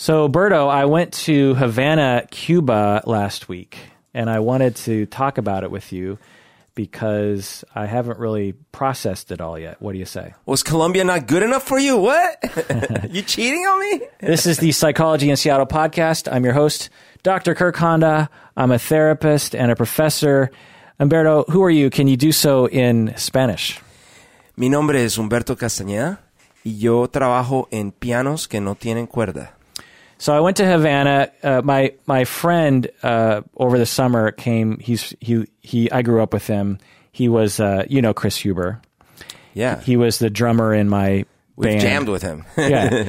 So, Berto, I went to Havana, Cuba last week, and I wanted to talk about it with you because I haven't really processed it all yet. What do you say? Was Colombia not good enough for you? What? You cheating on me? This is the Psychology in Seattle podcast. I'm your host, Dr. Kirk Honda. I'm a therapist and a professor. Humberto, who are you? Can you do so in Spanish? Mi nombre es Humberto Castañeda y yo trabajo en pianos que no tienen cuerda. So I went to Havana. My friend over the summer came. I grew up with him. He was Chris Huber. Yeah, he was the drummer in my We've band. jammed with him. Yeah,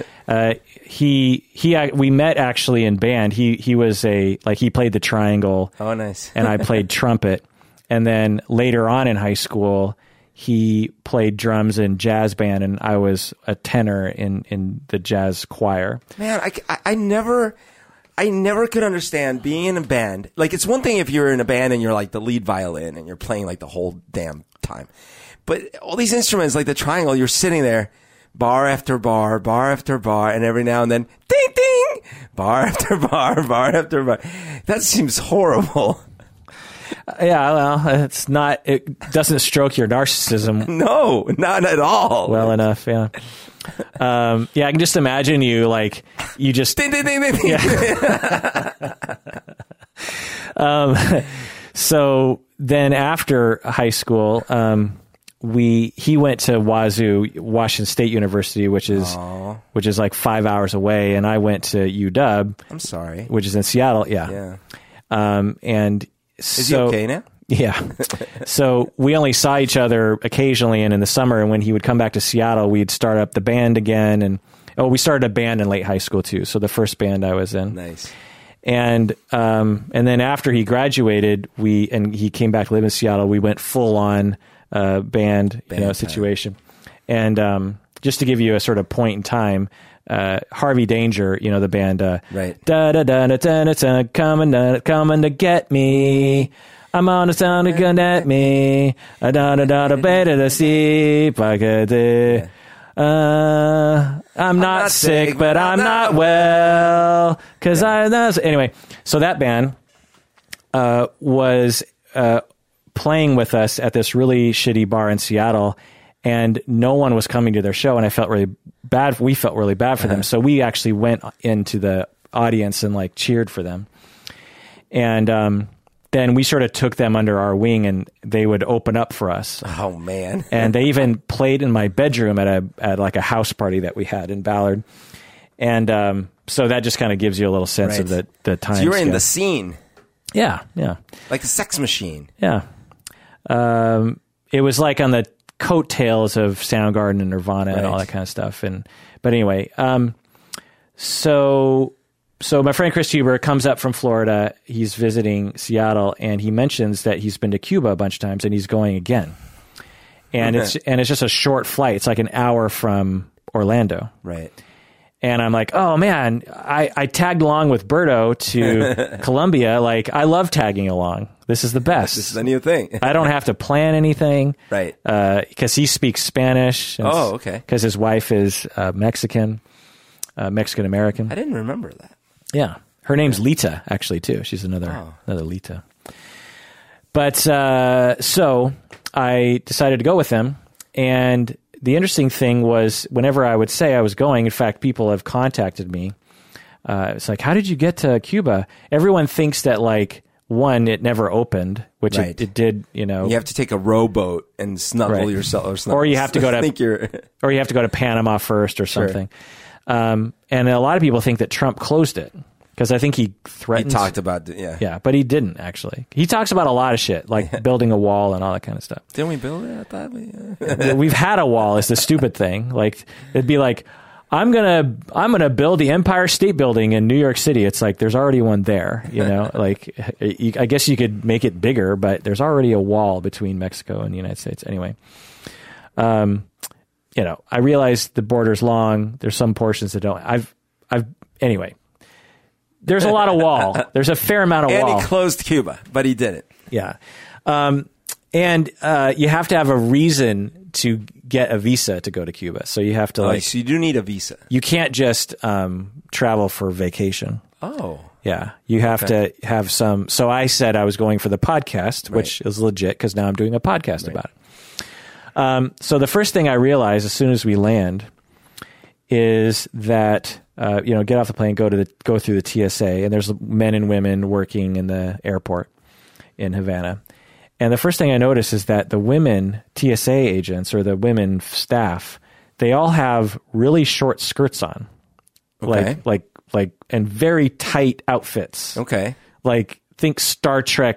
we met actually in band. He was he played the triangle. Oh, nice. And I played trumpet. And then later on in high school, he played drums in jazz band, and I was a tenor in the jazz choir. Man, I never could understand being in a band. Like, it's one thing if you're in a band and you're like the lead violin and you're playing like the whole damn time. But all these instruments, like the triangle, you're sitting there, bar after bar, bar after bar, and every now and then, ding, ding, bar after bar, bar after bar. That seems horrible. Yeah, well, it doesn't stroke your narcissism. No, not at all. Well enough, yeah. I can just imagine you, like, you just... Ding, ding, ding, ding, ding. Yeah. So then after high school, he went to Wazoo, Washington State University, which is like 5 hours away, and I went to UW. I'm sorry. Which is in Seattle, yeah. And... Is he okay now? Yeah. So we only saw each other occasionally, and in the summer, and when he would come back to Seattle, we'd start up the band again. And we started a band in late high school too. So the first band I was in. Nice. And then after he graduated, he came back to live in Seattle. We went full on band situation. And just to give you a sort of point in time. Harvey Danger, the band, right. Da da da da da da, coming to get me. I'm on the sound of gun at me. Da da da da, better to see. I'm not sick, but I'm not well. Anyway, so that band was playing with us at this really shitty bar in Seattle. And no one was coming to their show, and I felt really bad. We felt really bad for them, so we actually went into the audience and cheered for them. And then we sort of took them under our wing, and they would open up for us. Oh man! And they even played in my bedroom at a house party that we had in Ballard. And so that just kind of gives you a little sense of the time. So you were in the scene. Yeah, like a sex machine. Yeah, it was like on the coattails of Soundgarden and Nirvana and all that kind of stuff. But anyway, so my friend Chris Huber comes up from Florida. He's visiting Seattle, and he mentions that he's been to Cuba a bunch of times, and he's going again. And it's just a short flight. It's like an hour from Orlando. Right. And I'm like, oh man, I tagged along with Berto to Colombia. I love tagging along. This is the best. This is the new thing. I don't have to plan anything. Right. Because he speaks Spanish. Oh, okay. Because his wife is Mexican American. I didn't remember that. Yeah. Her name's Lita, actually, too. She's another Lita. But so I decided to go with them. And the interesting thing was, whenever I would say I was going, in fact, people have contacted me. It's like, how did you get to Cuba? Everyone thinks that, one, it never opened, which it did, You have to take a rowboat and snuggle yourself. Or, snuggle. Or you have to go to or you have to go to Panama first or something. Sure. And a lot of people think that Trump closed it. Because I think he threatened... He talked about it, yeah. Yeah, but he didn't, actually. He talks about a lot of shit, like building a wall and all that kind of stuff. Didn't we build it? I thought We've had a wall is the stupid thing. It'd be like, I'm gonna build the Empire State Building in New York City. It's like, there's already one there, I guess you could make it bigger, but there's already a wall between Mexico and the United States. Anyway, I realize the border's long. There's some portions that don't. Anyway... There's a lot of wall. There's a fair amount of wall. And he closed Cuba, but he didn't. Yeah. And you have to have a reason to get a visa to go to Cuba. So you have to so you do need a visa. You can't just travel for vacation. Oh. Yeah, you have to have some. So I said I was going for the podcast, which is legit because now I'm doing a podcast about it. So the first thing I realized as soon as we land is that get off the plane, go through the TSA, and there's men and women working in the airport in Havana. And the first thing I noticed is that the women TSA agents or the women staff, they all have really short skirts on, like and very tight outfits. Okay. Like think Star Trek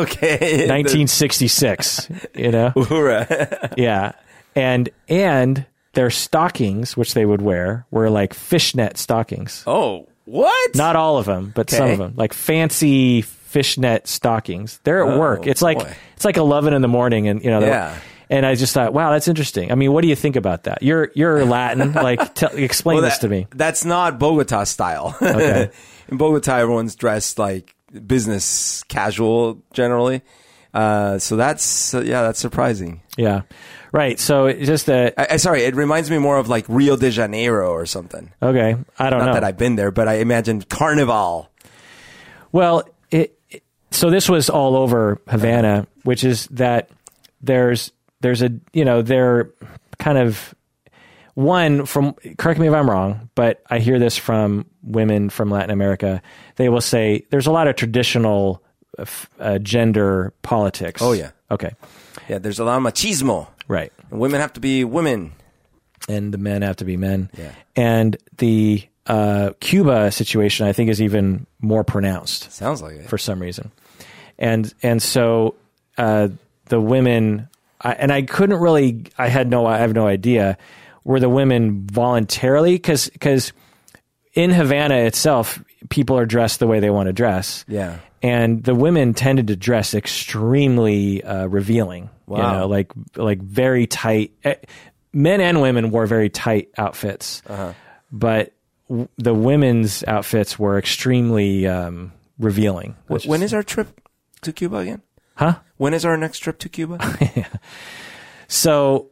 1966, you know? Yeah. And their stockings, which they would wear, were like fishnet stockings. Oh, what? Not all of them, but some of them. Like fancy fishnet stockings. They're at work. It's like 11 in the morning and and I just thought, wow, that's interesting. I mean, what do you think about that? You're Latin. Like, explain this to me. That's not Bogota style. Okay. In Bogota, everyone's dressed like business casual generally. So that's surprising. Yeah. Right. So it's just that. Sorry, it reminds me more of like Rio de Janeiro or something. Okay. I don't know. Not that I've been there, but I imagine Carnival. Well, so this was all over Havana, which is that there's a, they're kind of correct me if I'm wrong, but I hear this from women from Latin America. They will say there's a lot of traditional gender politics. Oh, yeah. Okay. Yeah, there's a lot of machismo. Right. And women have to be women. And the men have to be men. Yeah. And the Cuba situation, I think, is even more pronounced. Sounds like it. For some reason. And so the women... I have no idea, were the women voluntarily, because in Havana itself, people are dressed the way they want to dress. Yeah. And the women tended to dress extremely revealing. Wow. Like very tight. Men and women wore very tight outfits. Uh-huh. But the women's outfits were extremely revealing. When is our trip to Cuba again? Huh? When is our next trip to Cuba? Yeah. So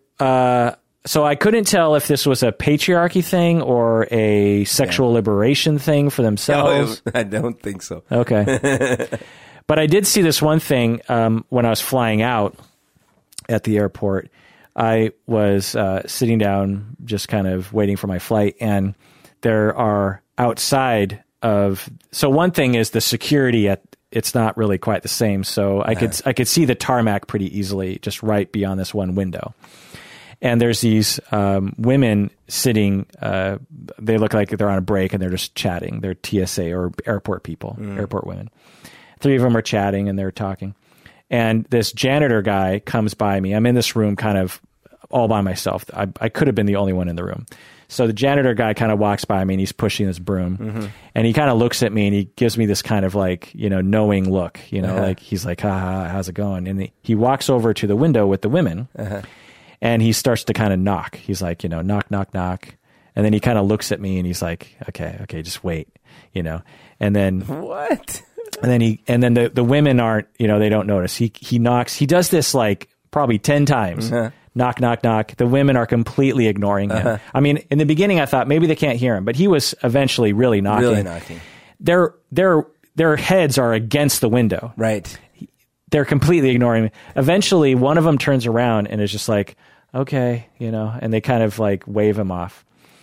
I couldn't tell if this was a patriarchy thing or a sexual liberation thing for themselves. No, I don't think so. Okay. But I did see this one thing when I was flying out at the airport. I was sitting down, just kind of waiting for my flight, and there are outside of... So one thing is the security it's not really quite the same. So I could see the tarmac pretty easily just right beyond this one window. And there's these women sitting, they look like they're on a break and they're just chatting. They're TSA or airport people, airport women. 3 of them are chatting and they're talking. And this janitor guy comes by me. I'm in this room kind of all by myself. I could have been the only one in the room. So the janitor guy kind of walks by me and he's pushing this broom, and he kind of looks at me and he gives me this kind of like, knowing look, like he's like, how's it going? And he walks over to the window with the women and he starts to kind of knock. He's like, knock, knock, knock. And then he kind of looks at me and he's like, okay, just wait, and then what? And then the women aren't, they don't notice. He knocks. He does this like probably 10 times. Knock, knock, knock. The women are completely ignoring him. I mean, in the beginning, I thought maybe they can't hear him, but he was eventually really knocking. Really knocking. Their heads are against the window. Right. They're completely ignoring him. Eventually, one of them turns around and is just like, okay, and they kind of like wave him off.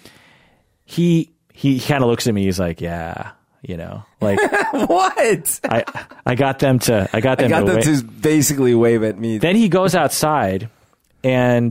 He kind of looks at me. He's like, yeah. Like what? I got them to to basically wave at me. Then he goes outside and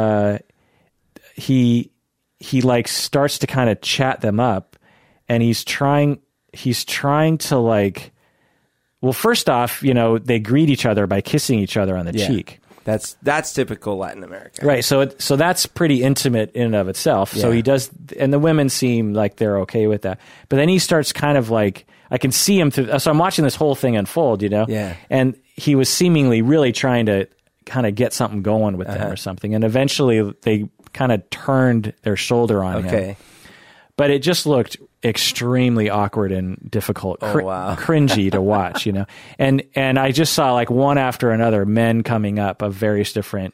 he like starts to kind of chat them up, and he's trying to like, well, first off, they greet each other by kissing each other on the cheek. That's typical Latin America. Right. So that's pretty intimate in and of itself. Yeah. So he does, and the women seem like they're okay with that. But then he starts kind of like, I can see him through, so I'm watching this whole thing unfold, Yeah. And he was seemingly really trying to kind of get something going with them or something. And eventually they kind of turned their shoulder on him. But it just looked extremely awkward and difficult, cringy to watch, And I just saw like one after another men coming up of various different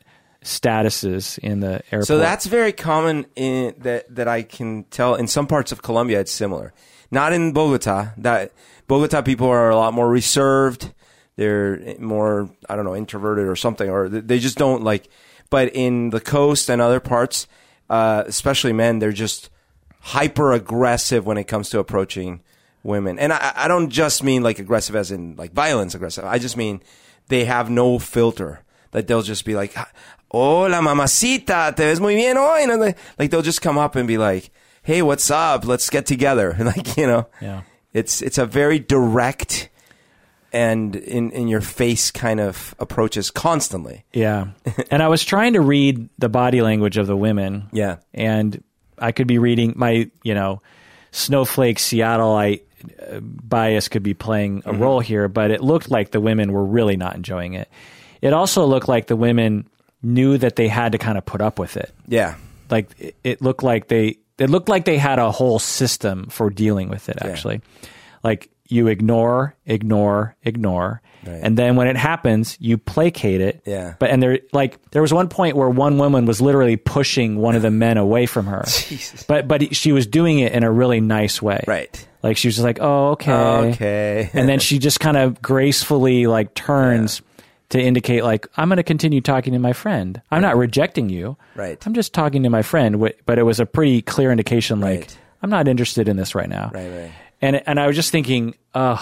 statuses in the airport. So that's very common in that I can tell. In some parts of Colombia, it's similar. Not in Bogota. Bogota people are a lot more reserved. They're more, I don't know, introverted or something, or they just don't like. But in the coast and other parts, especially men, they're just hyper aggressive when it comes to approaching women. And I don't just mean like aggressive as in like violence aggressive. I just mean they have no filter. That they'll just be like, "Hola, mamacita, te ves muy bien hoy." And like they'll just come up and be like, "Hey, what's up? Let's get together." Like, you know, yeah. It's a very direct and in your face kind of approaches constantly. Yeah. And I was trying to read the body language of the women. Yeah. And I could be reading my, snowflake Seattleite bias could be playing a role here, but it looked like the women were really not enjoying it. It also looked like the women knew that they had to kind of put up with it. Yeah. Like it looked like they had a whole system for dealing with it, actually. Yeah. Like you ignore, right. And then when it happens, you placate it. Yeah. There was one point where one woman was literally pushing one of the men away from her. Jesus. But she was doing it in a really nice way. Right. Like she was just like, "Oh, okay." Okay. And then she just kind of gracefully like turns to indicate like, "I'm going to continue talking to my friend. I'm not rejecting you. Right. I'm just talking to my friend." But it was a pretty clear indication like, right. "I'm not interested in this right now." Right. And I was just thinking,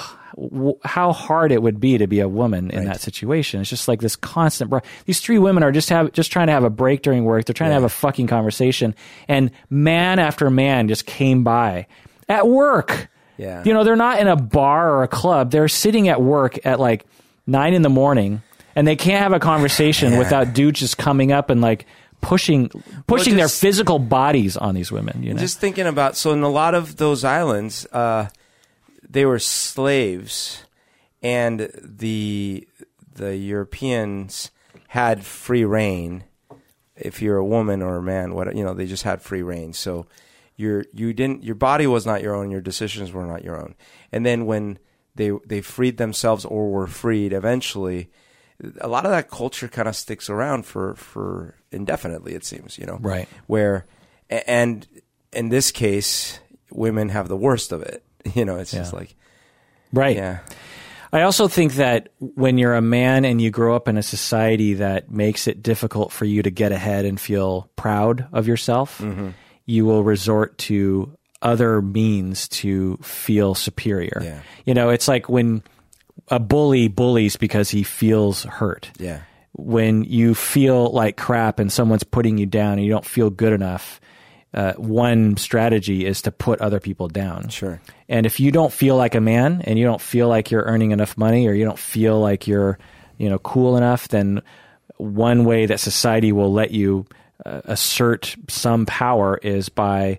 how hard it would be to be a woman in that situation. It's just like this constant. These three women are just trying to have a break during work. They're trying to have a fucking conversation, and man after man just came by at work. Yeah. They're not in a bar or a club. They're sitting at work at like 9 a.m, and they can't have a conversation without dudes just coming up and like pushing their physical bodies on these women. Just thinking about, so in a lot of those islands, they were slaves, and the Europeans had free reign. If you're a woman or a man, they just had free reign. So your body was not your own, your decisions were not your own. And then when they freed themselves or were freed eventually, a lot of that culture kind of sticks around for indefinitely, it seems, Right. Where, and in this case, women have the worst of it. It's just like, right. Yeah. I also think that when you're a man and you grow up in a society that makes it difficult for you to get ahead and feel proud of yourself, you will resort to other means to feel superior. Yeah. It's like when a bully bullies because he feels hurt. Yeah. When you feel like crap and someone's putting you down and you don't feel good enough, one strategy is to put other people down. Sure. And if you don't feel like a man and you don't feel like you're earning enough money or you don't feel like you're, cool enough, then one way that society will let you assert some power is by,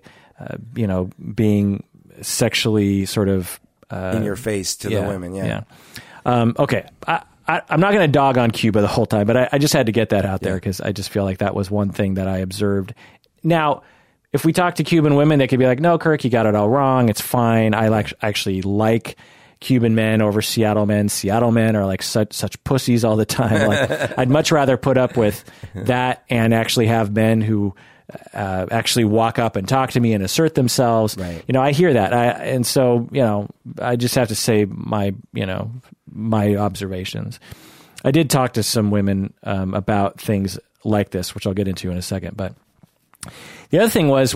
being sexually sort of in your face to the women. Yeah. Okay. I'm not going to dog on Cuba the whole time, but I just had to get that out there because I just feel like that was one thing that I observed. Now, if we talk to Cuban women, they could be like, "No, Kirk, you got it all wrong. It's fine. I actually like Cuban men over Seattle men. Seattle men are like such pussies all the time. Like, I'd much rather put up with that and actually have men who actually walk up and talk to me and assert themselves." Right. I hear that. And so, I just have to say my observations. I did talk to some women about things like this, which I'll get into in a second. But the other thing was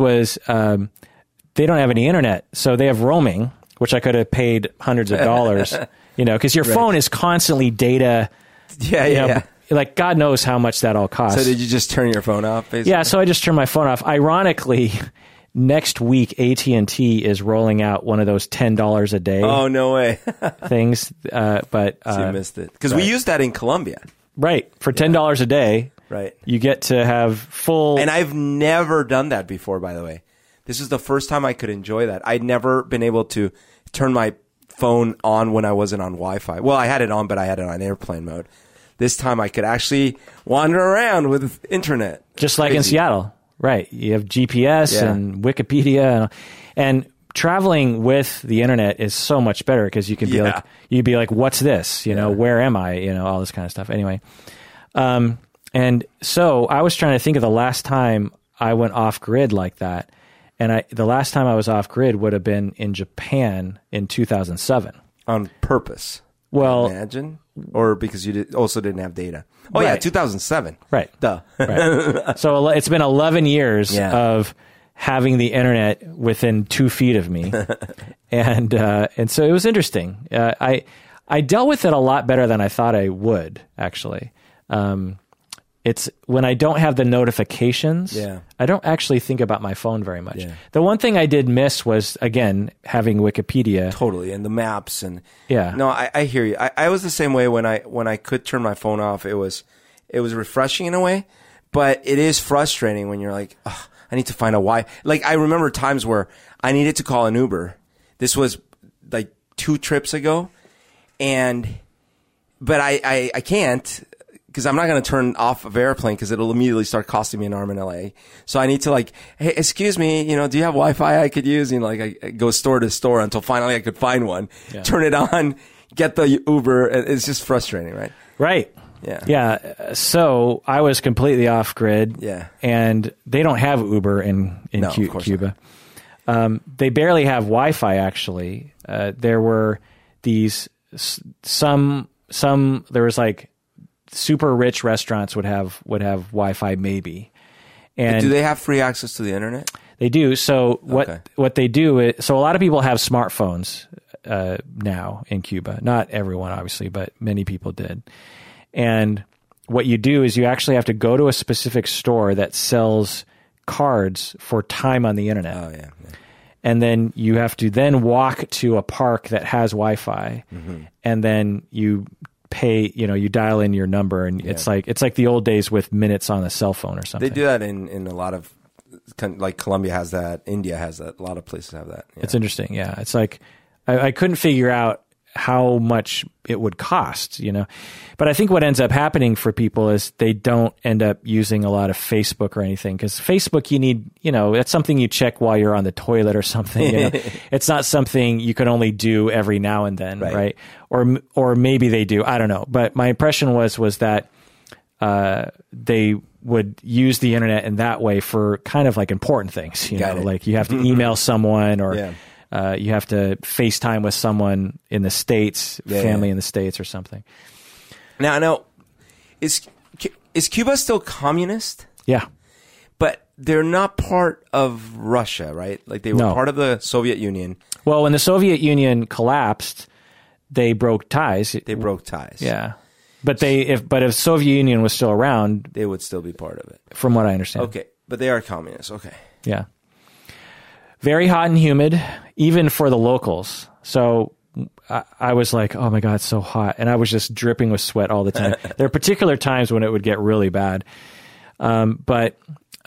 they don't have any internet, so they have roaming, which I could have paid hundreds of dollars, because your phone is constantly data. Yeah. Like God knows how much that all costs. So did you just turn your phone off, basically? Yeah, so I just turned my phone off. Ironically, next week AT&T is rolling out one of those $10 a day. Oh, no way. things. But so you missed it because we used that in Colombia. Right, for $10 a day. Right, you get to have full. And I've never done that before. By the way, this is the first time I could enjoy that. I'd never been able to turn my phone on when I wasn't on Wi-Fi. Well, I had it on, but I had it on airplane mode. This time I could actually wander around with internet. Just like in Seattle. Right. You have GPS and Wikipedia. And traveling with the internet is so much better because you could be you'd be like, what's this? Where am I? All this kind of stuff. Anyway. And so I was trying to think of the last time I went off grid like that. And the last time I was off grid would have been in Japan in 2007. On purpose. Well, imagine, or because you also didn't have data. Oh yeah, 2007. Right. Duh. Right. So it's been 11 years of having the internet within 2 feet of me, and so it was interesting. I dealt with it a lot better than I thought I would, actually. It's when I don't have the notifications, I don't actually think about my phone very much. Yeah. The one thing I did miss was, again, having Wikipedia. Totally, and the maps. And no, I hear you. I was the same way when I could turn my phone off. It was refreshing in a way, but it is frustrating when you're like, oh, I need to find a why. Like, I remember times where I needed to call an Uber. This was like 2 trips ago, but I can't. Because I'm not going to turn off of airplane because it'll immediately start costing me an arm in LA. So I need to like, hey, excuse me, do you have Wi-Fi I could use? I go store to store until finally I could find one, turn it on, get the Uber. It's just frustrating, right? Right. Yeah. Yeah. So I was completely off grid. Yeah. And they don't have Uber in Cuba. They barely have Wi-Fi, actually. There were there was like, super rich restaurants would have Wi-Fi maybe. And do they have free access to the internet? They do. So what they do is, so a lot of people have smartphones now in Cuba. Not everyone, obviously, but many people did. And what you do is you actually have to go to a specific store that sells cards for time on the internet. Oh yeah. And then you have to then walk to a park that has Wi-Fi, and then you pay, you dial in your number, and it's like the old days with minutes on a cell phone or something. They do that in a lot of, like Colombia has that, India has that, a lot of places have that. Yeah. It's interesting. Yeah. It's like, I couldn't figure out how much it would cost, but I think what ends up happening for people is they don't end up using a lot of Facebook or anything, because Facebook, you need, that's something you check while you're on the toilet or something. It's not something you can only do every now and then, right? Or maybe they do, I don't know. But my impression was that they would use the internet in that way for kind of like important things, like you have to email someone, or you have to FaceTime with someone in the States, family in the States or something. Now, I know, is Cuba still communist? Yeah. But they're not part of Russia, right? Like they were part of the Soviet Union. Well, when the Soviet Union collapsed, they broke ties. Yeah. But if Soviet Union was still around, they would still be part of it. From what I understand. Okay. But they are communists. Okay. Yeah. Very hot and humid, even for the locals. So I was like, oh my God, it's so hot. And I was just dripping with sweat all the time. There are particular times when it would get really bad. But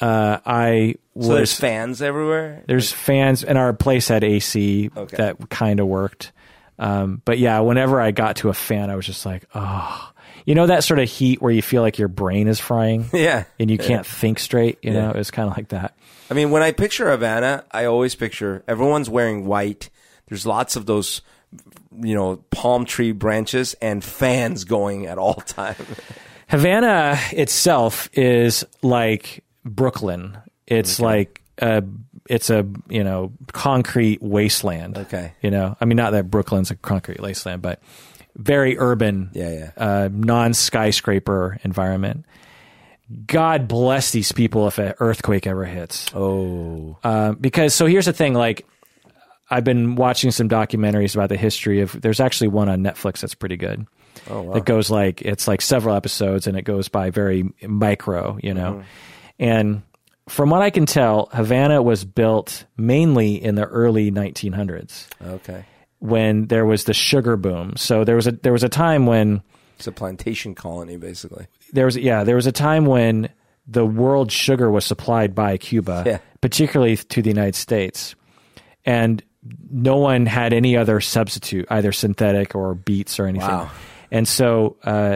I was... So there's fans everywhere? There's fans, and our place had AC that kind of worked. But yeah, whenever I got to a fan, I was just like, oh... that sort of heat where you feel like your brain is frying? Yeah. And you can't think straight, It was kind of like that. I mean, when I picture Havana, I always picture everyone's wearing white. There's lots of those, palm tree branches and fans going at all times. Havana itself is like Brooklyn. It's like it's a concrete wasteland. Okay. I mean, not that Brooklyn's a concrete wasteland, but very urban, non-skyscraper environment. God bless these people if an earthquake ever hits. Oh. Because, so here's the thing, like, I've been watching some documentaries about the history of, there's actually one on Netflix that's pretty good. Oh, wow. That goes it's like several episodes, and it goes by very micro, And from what I can tell, Havana was built mainly in the early 1900s. Okay. When there was the sugar boom. So there was a time when... It's a plantation colony, basically. There was a time when the world sugar was supplied by Cuba, particularly to the United States, and no one had any other substitute, either synthetic or beets or anything. Wow. And so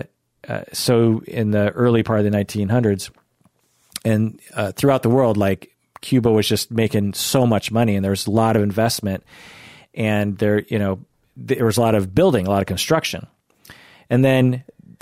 in the early part of the 1900s, and throughout the world, like Cuba was just making so much money, and there was a lot of investment, and there was a lot of building, a lot of construction. And then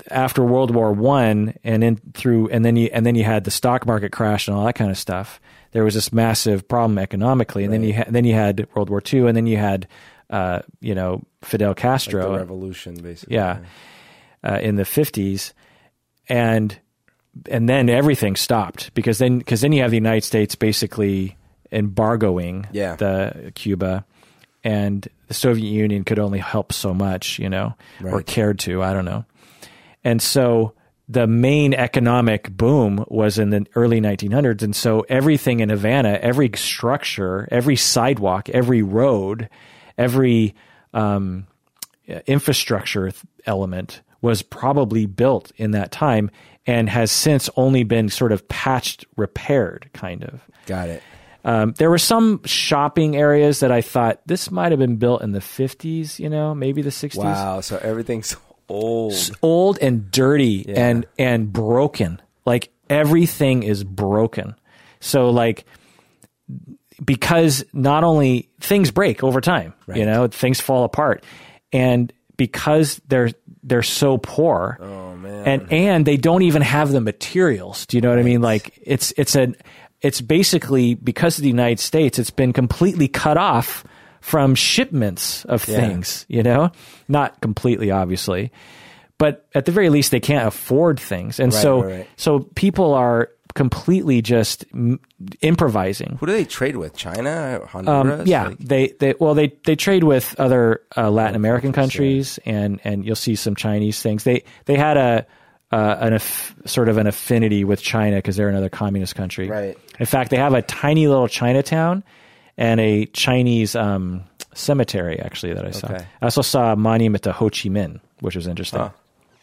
after World War I and then you had the stock market crash and all that kind of stuff. There was this massive problem economically, and then you had World War II, and then you had Fidel Castro, like the revolution, basically. Yeah, in the 50s, and then everything stopped because then you have the United States basically embargoing the Cuba, and the Soviet Union could only help so much, or cared to, I don't know. And so the main economic boom was in the early 1900s. And so everything in Havana, every structure, every sidewalk, every road, every infrastructure element was probably built in that time and has since only been sort of patched, repaired, kind of. Got it. There were some shopping areas that I thought this might have been built in the 50s, maybe the 60s. Wow, so everything's old and dirty and broken. Like everything is broken. So like, because not only things break over time, things fall apart, and because they're so poor, oh man, and they don't even have the materials. Do you know what I mean? Like it's basically, because of the United States, it's been completely cut off from shipments of things, not completely, obviously, but at the very least they can't afford things. And so people are completely just improvising. Who do they trade with? China, Honduras? They trade with other Latin American countries, and you'll see some Chinese things. They had sort of an affinity with China because they're another communist country. Right. In fact, they have a tiny little Chinatown and a Chinese cemetery, actually, that I saw. Okay. I also saw a monument to Ho Chi Minh, which was interesting. Huh.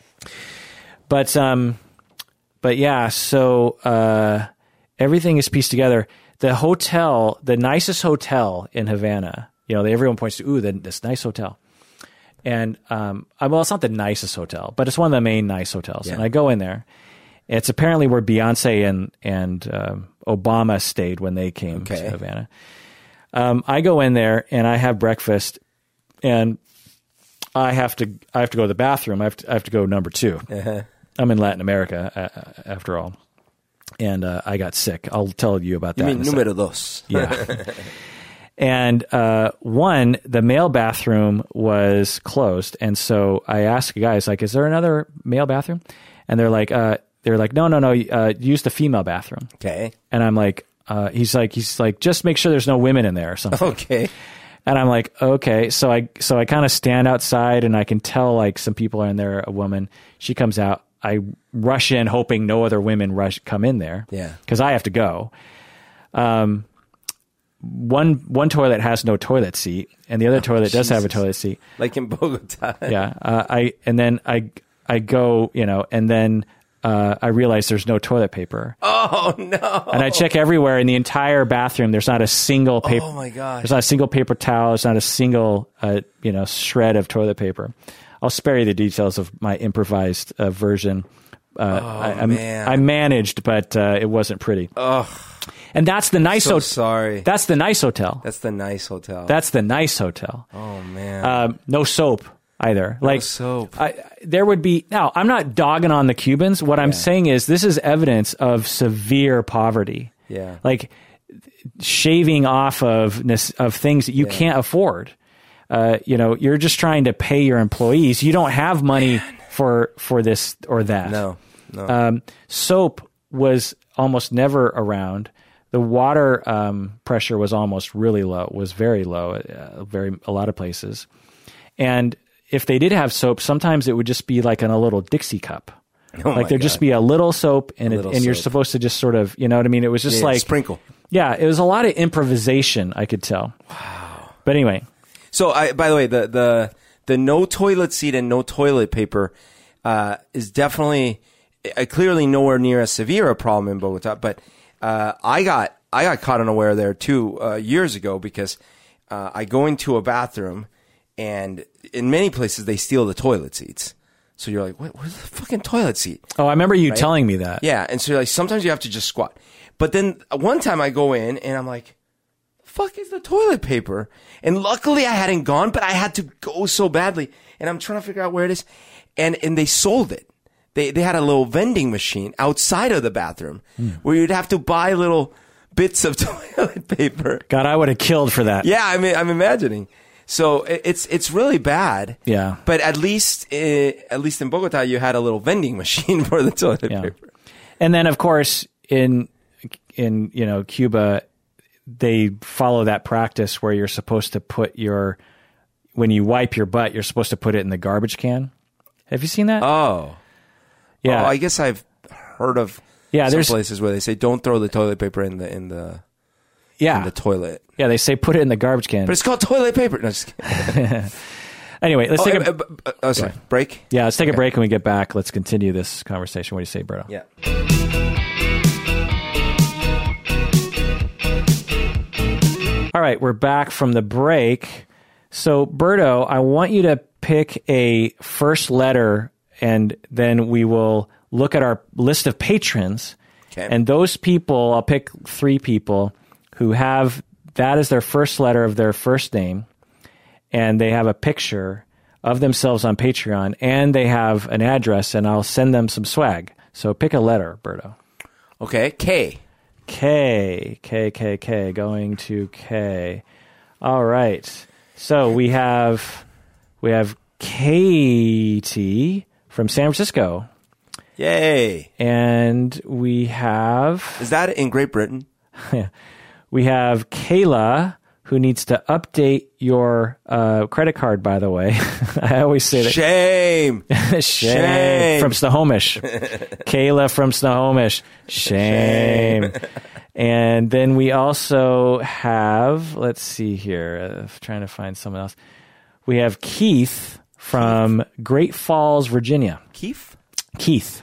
But yeah, so everything is pieced together. The hotel, the nicest hotel in Havana, everyone points to, this nice hotel. And it's not the nicest hotel, but it's one of the main nice hotels. Yeah. And I go in there. It's apparently where Beyonce and Obama stayed when they came to Havana. I go in there and I have breakfast, and I have to go to the bathroom. I have to go number 2. Uh-huh. I'm in Latin America after all, and I got sick. I'll tell you about that. You mean numero dos? Yeah. And the male bathroom was closed, and so I asked the guys, like, "Is there another male bathroom?" And they're like, "No. Use the female bathroom." Okay. And I'm like, he's like, "Just make sure there's no women in there or something." Okay. And I'm like, okay. So I kind of stand outside, and I can tell like some people are in there. A woman, she comes out. I rush in, hoping no other women come in there. Yeah. Because I have to go. One toilet has no toilet seat, and the other toilet does have a toilet seat, like in Bogota. Yeah. I go, and then I realize there's no toilet paper. Oh no! And I check everywhere in the entire bathroom. There's not a single paper. Oh my gosh! There's not a single paper towel. There's not a single shred of toilet paper. I'll spare you the details of my improvised version. Man. I managed, but it wasn't pretty. Oh. And that's the nice hotel. Sorry. That's the nice hotel. That's the nice hotel. That's the nice hotel. Oh man. No soap either. No soap. There would be. Now, I'm not dogging on the Cubans. What I'm saying is this is evidence of severe poverty. Yeah. Like shaving off of things that you can't afford. You're just trying to pay your employees. You don't have money for this or that. No. Soap was almost never around. The water pressure was almost really low. Was very low. A lot of places. And if they did have soap, sometimes it would just be like in a little Dixie cup. There'd just be a little soap, and you're supposed to just sort of, you know what I mean? It was just like sprinkle. Yeah, it was a lot of improvisation, I could tell. Wow. But anyway. So, by the way, the no toilet seat and no toilet paper is definitely clearly nowhere near as severe a problem in Bogota. But I got caught unaware there too years ago because I go into a bathroom, and in many places they steal the toilet seats. So you're like, where's the fucking toilet seat? Oh, I remember you telling me that. Yeah, and so you're like, sometimes you have to just squat. But then one time I go in and I'm like, fuck is the toilet paper? And luckily I hadn't gone, but I had to go so badly. And I'm trying to figure out where it is. And they sold it. they had a little vending machine outside of the bathroom where you'd have to buy little bits of toilet paper. God, I would have killed for that. Yeah, I mean, I'm imagining. So it's really bad. Yeah. But at least in Bogota, you had a little vending machine for the toilet paper. And then, of course, in Cuba, they follow that practice where you're supposed to put when you wipe your butt, you're supposed to put it in the garbage can. Have you seen that? Oh. Yeah. Oh, I guess I've heard of some places where they say don't throw the toilet paper in the toilet. Yeah, they say put it in the garbage can. But it's called toilet paper. No, just kidding. Anyway, let's take sorry. Break? Yeah, let's take a break. When we get back, let's continue this conversation. What do you say, Berto? Yeah. All right, we're back from the break. So, Berto, I want you to pick a first letter, and then we will look at our list of patrons. Okay. And those people, I'll pick 3 people who have that as their first letter of their first name, and they have a picture of themselves on Patreon, and they have an address, and I'll send them some swag. So pick a letter, Berto. Okay, K. Going to K. All right. So we have Katie from San Francisco. Yay. And we have... Is that in Great Britain? We have Kayla, who needs to update your credit card, by the way. I always say that. Shame. Shame. From Snohomish. Kayla from Snohomish. Shame. And then we also have, let's see here, trying to find someone else. We have Keith from Great Falls, Virginia. Keith. Keith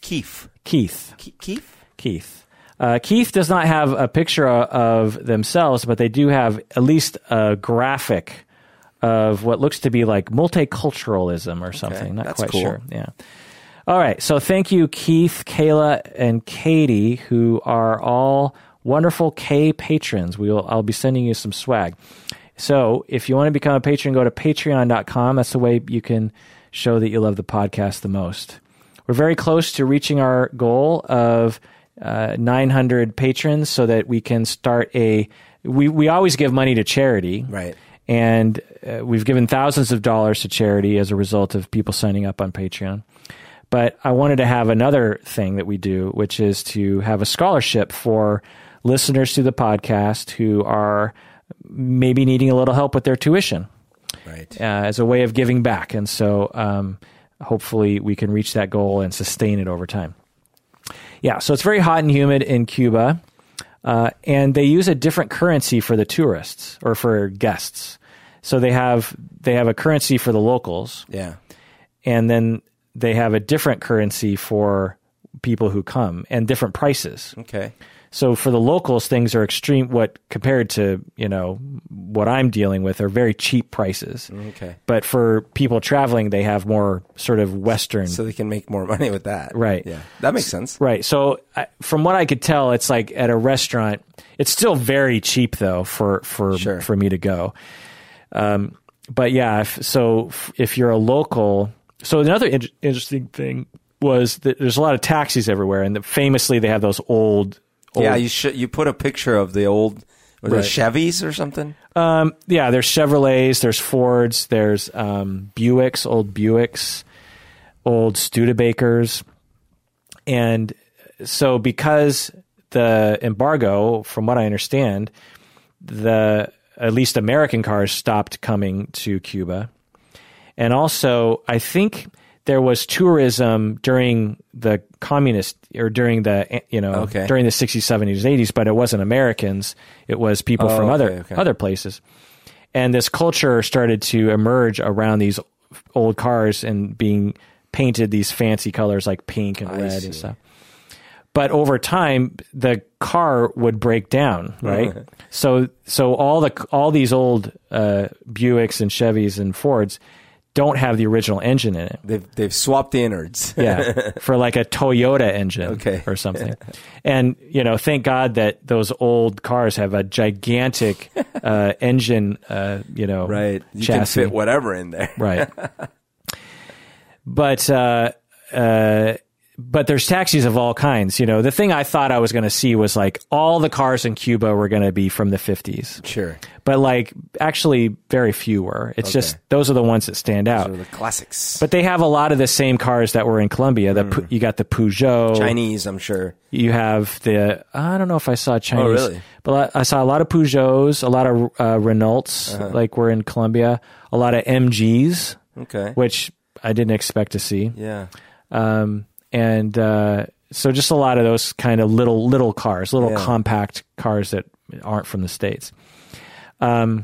does not have a picture of themselves, but they do have at least a graphic of what looks to be like multiculturalism or something. Not that's quite cool. sure. Yeah. All right. So thank you, Keith, Kayla, and Katie, who are all wonderful K patrons. I'll be sending you some swag. So if you want to become a patron, go to patreon.com. That's the way you can show that you love the podcast the most. We're very close to reaching our goal of 900 patrons so that we can start we always give money to charity. Right. And we've given thousands of dollars to charity as a result of people signing up on Patreon. But I wanted to have another thing that we do, which is to have a scholarship for listeners to the podcast who are maybe needing a little help with their tuition. Right. As a way of giving back. And so hopefully we can reach that goal and sustain it over time. Yeah, so it's very hot and humid in Cuba, and they use a different currency for the tourists or for guests. So they have a currency for the locals, yeah, and then they have a different currency for people who come and different prices. Okay. So for the locals, things are extreme. Compared to what I'm dealing with, are very cheap prices. Okay. But for people traveling, they have more sort of Western. So they can make more money with that. Right. Yeah. That makes sense. Right. So from what I could tell, it's like at a restaurant. It's still very cheap though for me to go. But yeah, if you're a local, so another interesting thing was that there's a lot of taxis everywhere, and famously they have those old. Yeah, you put a picture of the old Chevys or something? Yeah, there's Chevrolets, there's Fords, there's Buicks, old Studebakers. And so because the embargo, from what I understand, at least American cars stopped coming to Cuba. And also, I think there was tourism during the communist or during the during the 60s, 70s, 80s, but it wasn't Americans. It was people from other places. And this culture started to emerge around these old cars and being painted these fancy colors like pink and red and stuff. But over time, the car would break down, right? So all these old Buicks and Chevys and Fords don't have the original engine in it. They've swapped the innards. Yeah, for like a Toyota engine or something. And, thank God that those old cars have a gigantic engine, right. You chassis. can fit whatever in there. Right. But but there's taxis of all kinds. You know, the thing I thought I was going to see was like all the cars in Cuba were going to be from the 50s. Sure. But like actually very few were. It's just those are the ones that stand out. Those are the classics. But they have a lot of the same cars that were in Colombia. You got the Peugeot. Chinese, I'm sure. You have I don't know if I saw Chinese. Oh, really? But I saw a lot of Peugeots, a lot of Renaults, like were in Colombia, a lot of MGs, which I didn't expect to see. Yeah. So just a lot of those kind of little cars, compact cars that aren't from the States. So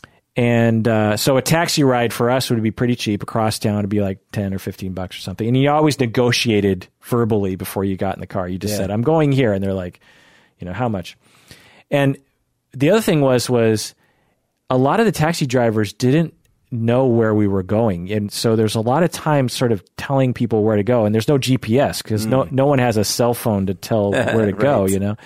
a taxi ride for us would be pretty cheap across town. It'd be like $10 or $15 or something. And you always negotiated verbally before you got in the car. You just said, I'm going here. And they're like, you know, how much? And the other thing was a lot of the taxi drivers didn't know where we were going. And so there's a lot of time sort of telling people where to go. And there's no GPS because no one has a cell phone to tell where to go, you know?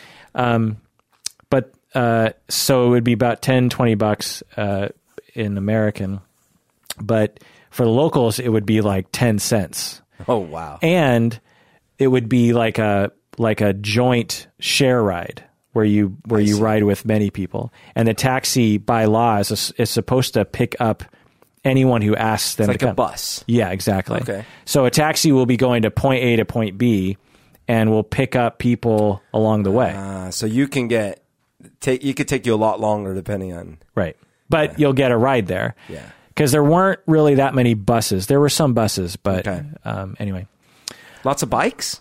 So it would be about $10, $20 in American. But for the locals, it would be like 10 cents. Oh, wow. And it would be like a joint share ride where you ride with many people. And the taxi by law is supposed to pick up anyone who asks them to come. Like a bus. Yeah, exactly. Okay. So a taxi will be going to point A to point B and will pick up people along the way. So you can you could take you a lot longer depending on. Right. But you'll get a ride there. Yeah. Because there weren't really that many buses. There were some buses, but anyway. Lots of bikes?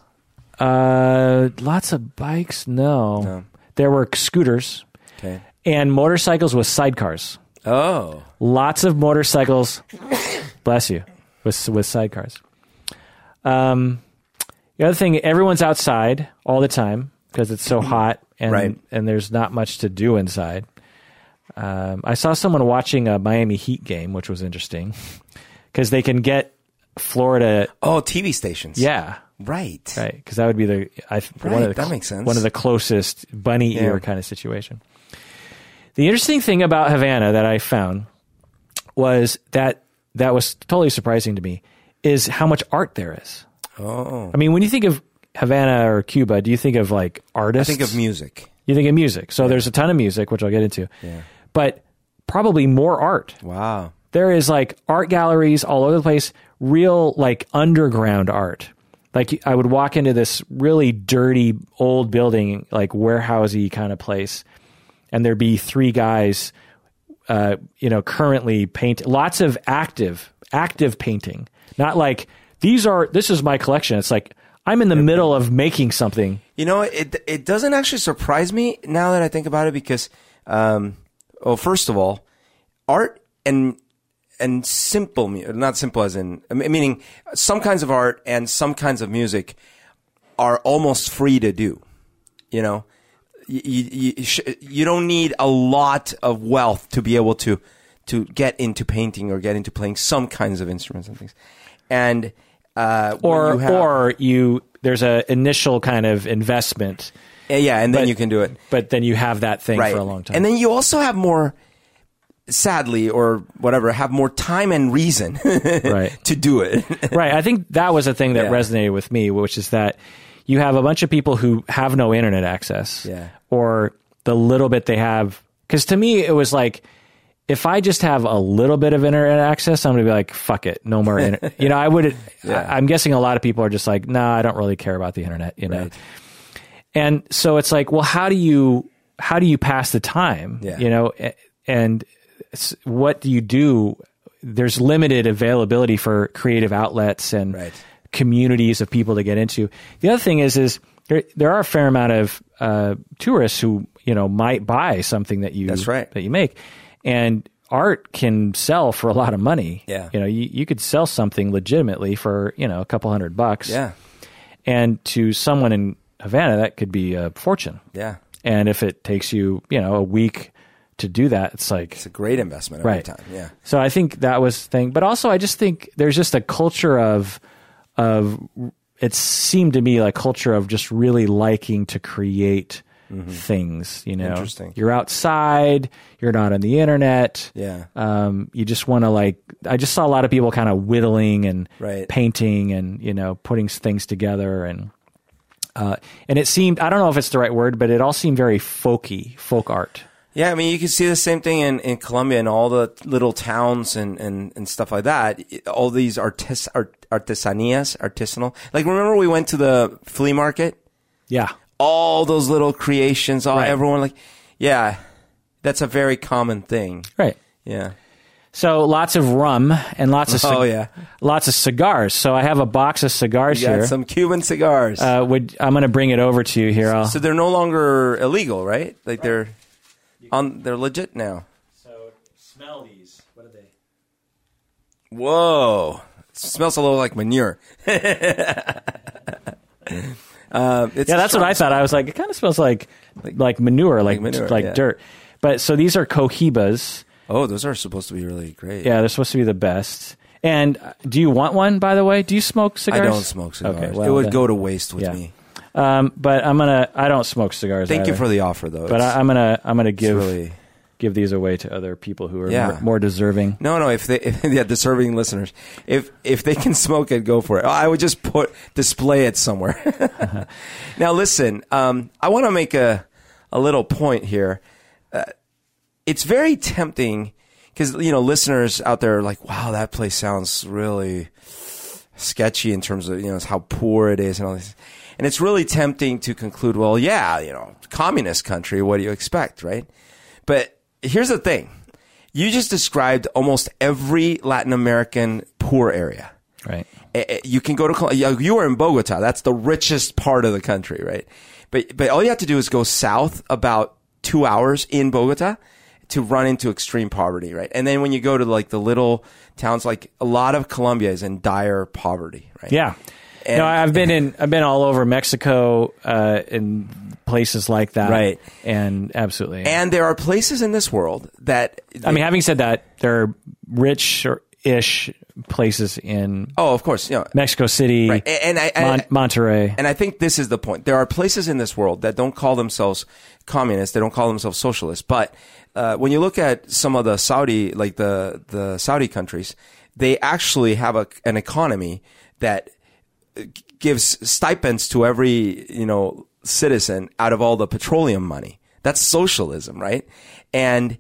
Lots of bikes? No. There were scooters and motorcycles with sidecars. Oh. Lots of motorcycles, bless you, with sidecars. The other thing, everyone's outside all the time because it's so hot and there's not much to do inside. I saw someone watching a Miami Heat game, which was interesting because they can get Florida. Oh, TV stations. Yeah. Right. Because that would be that makes sense. One of the closest bunny ear kind of situation. The interesting thing about Havana that I found was that was totally surprising to me is how much art there is. Oh. I mean, when you think of Havana or Cuba, do you think of like artists? I think of music. You think of music. So there's a ton of music, which I'll get into. Yeah. But probably more art. Wow. There is like art galleries all over the place, real like underground art. Like I would walk into this really dirty old building, like warehousey kind of place, and there'd be three guys, currently paint. Lots of active painting. Not like this is my collection. It's like I'm in the middle of making something. You know, it doesn't actually surprise me now that I think about it because, first of all, art and simple, not simple as in, meaning some kinds of art and some kinds of music are almost free to do. You know, you don't need a lot of wealth to be able to get into painting or get into playing some kinds of instruments and things. And, there's a initial kind of investment. Yeah. And then you can do it. But then you have that thing for a long time. And then you also have more, sadly or whatever, have more time and reason to do it. Right. I think that was a thing that resonated with me, which is that you have a bunch of people who have no internet access or the little bit they have. Because to me, it was like, if I just have a little bit of internet access, I'm going to be like, fuck it, no more internet. You know, I would, I'm guessing a lot of people are just like, nah, I don't really care about the internet, you know? Right. And so it's like, well, how do you pass the time? You know, and what do you do? There's limited availability for creative outlets and communities of people to get into. The other thing is there are a fair amount of tourists who, you know, might buy something that you make, and art can sell for a lot of money. Yeah. You know, you could sell something legitimately for, you know, a couple $100. Yeah. And to someone in Havana, that could be a fortune. Yeah. And if it takes you, you know, a week to do that, it's a great investment every time. Yeah. So I think that was the thing. But also I just think there's just a culture of it seemed to me like culture of just really liking to create things. You know, Interesting. you're outside, you're not on the internet. Yeah. You just want to I just saw a lot of people kind of whittling and Right. painting and, you know, putting things together and it seemed, I don't know if it's the right word, but it all seemed very folk art. Yeah, I mean, you can see the same thing in Colombia and all the little towns and stuff like that. All these artisanal. Like, remember we went to the flea market? Yeah. All those little creations, Right. everyone yeah, that's a very common thing. Right. Yeah. So lots of rum and lots of lots of cigars. So I have a box of cigars You got here. some Cuban cigars. I'm going to bring it over to you here. So they're no longer illegal, right? Like they're legit now. So smell these. What are they? Whoa. It smells a little like manure. That's what I thought. I was like, it kind of smells like manure, like dirt. But so these are Cohibas. Oh, those are supposed to be really great. Yeah, they're supposed to be the best. And do you want one, by the way? Do you smoke cigars? I don't smoke cigars. Okay, well, it would go to waste with me. But I don't smoke cigars. Thank either. you for the offer, though. But I'm gonna give these away to other people who are more deserving. No, if deserving listeners, if they can smoke it, go for it. I would just display it somewhere. Now, listen, I want to make a little point here. It's very tempting because, you know, listeners out there are like, wow, that place sounds really sketchy in terms of, you know, how poor it is and all this. And it's really tempting to conclude, well, yeah, you know, communist country, what do you expect, right? But here's the thing. You just described almost every Latin American poor area. Right. You can go to, you were in Bogota. That's the richest part of the country, right? But all you have to do is go south about 2 hours in Bogota to run into extreme poverty, right? And then when you go to like the little towns, like a lot of Colombia is in dire poverty, right? Yeah. And, no, I've been all over Mexico, in places like that. Right. And absolutely. And there are places in this world that, having said that, there are rich-ish places in of course, you know, Mexico City, right. And Monterrey. And I think this is the point. There are places in this world that don't call themselves communists. They don't call themselves socialists. But when you look at some of the Saudi, like the Saudi countries, they actually have an economy that gives stipends to every, you know, citizen out of all the petroleum money. That's socialism, right? And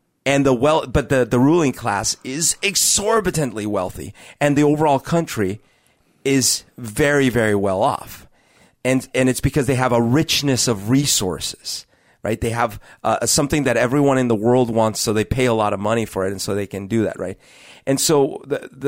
the ruling class is exorbitantly wealthy, and the overall country is very, very well off. And it's because they have a richness of resources, right? They have something that everyone in the world wants, so they pay a lot of money for it, and so they can do that, right? And so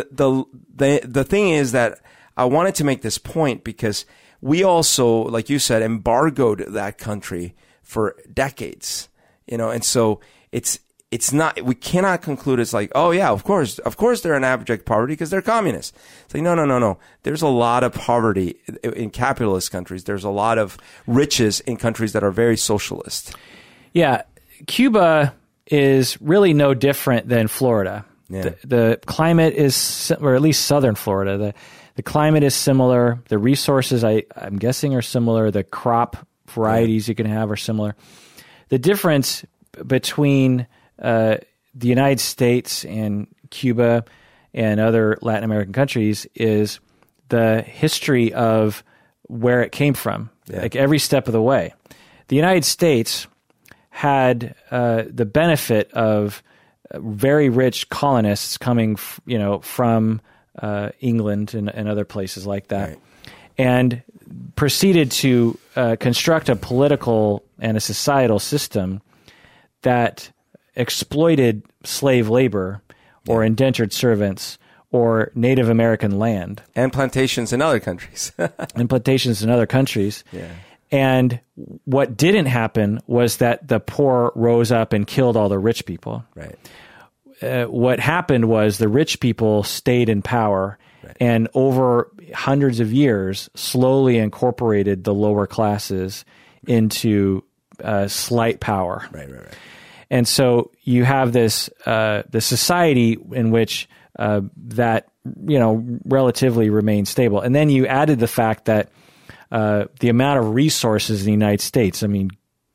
the thing is that I wanted to make this point because we also, like you said, embargoed that country for decades, you know, and so it's not, we cannot conclude it's like, oh yeah, of course they're in abject poverty because they're communists. It's like, no. There's a lot of poverty in capitalist countries. There's a lot of riches in countries that are very socialist. Yeah. Cuba is really no different than Florida. Yeah. The climate is, or at least southern Florida, the climate is similar. The resources, I'm guessing, are similar. The crop varieties you can have are similar. The difference between the United States and Cuba and other Latin American countries is the history of where it came from, like every step of the way. The United States had the benefit of very rich colonists coming, from England and other places like that, right, and proceeded to construct a political and a societal system that exploited slave labor or indentured servants or Native American land. And plantations in other countries. Yeah. And what didn't happen was that the poor rose up and killed all the rich people. Right. What happened was the rich people stayed in power, right, and over hundreds of years slowly incorporated the lower classes into slight power. Right. And so you have this the society in which that relatively remained stable, and then you added the fact that the amount of resources in the United States, I mean,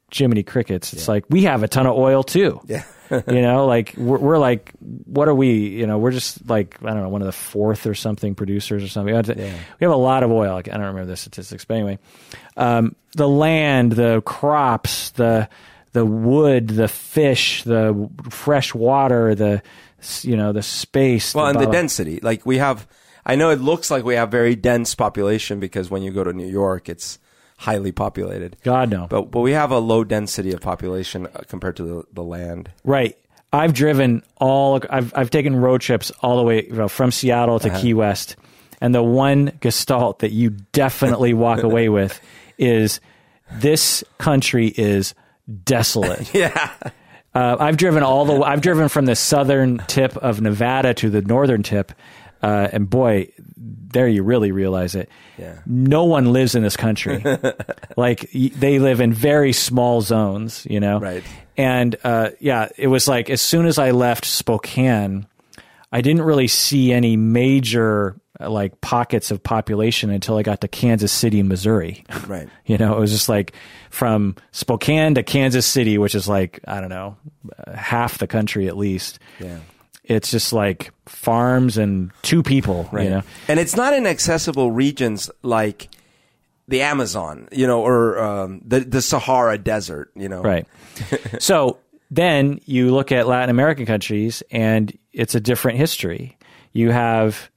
Jiminy Crickets. It's like, we have a ton of oil too. Yeah. Like we're like, what are we? We're just like, I don't know, one of the fourth or something producers or something. We have a lot of oil. I don't remember the statistics, but anyway, the land, the crops, the wood, the fish, the fresh water, the space. Well, and the density. Like I know it looks like we have very dense population because when you go to New York, it's highly populated. God, no. But we have a low density of population compared to the land. Right. I've driven I've taken road trips all the way from Seattle to Key West. And the one gestalt that you definitely walk away with is this country is desolate. Yeah. I've driven from the southern tip of Nevada to the northern tip. And boy, there you really realize it. Yeah. No one lives in this country. Like they live in very small zones, Right. And it was like as soon as I left Spokane, I didn't really see any major like pockets of population until I got to Kansas City, Missouri. Right. It was just like from Spokane to Kansas City, which is like, I don't know, half the country at least. Yeah. It's just like farms and two people, right. And it's not in accessible regions like the Amazon, or the Sahara Desert, Right. So then you look at Latin American countries, and it's a different history. You have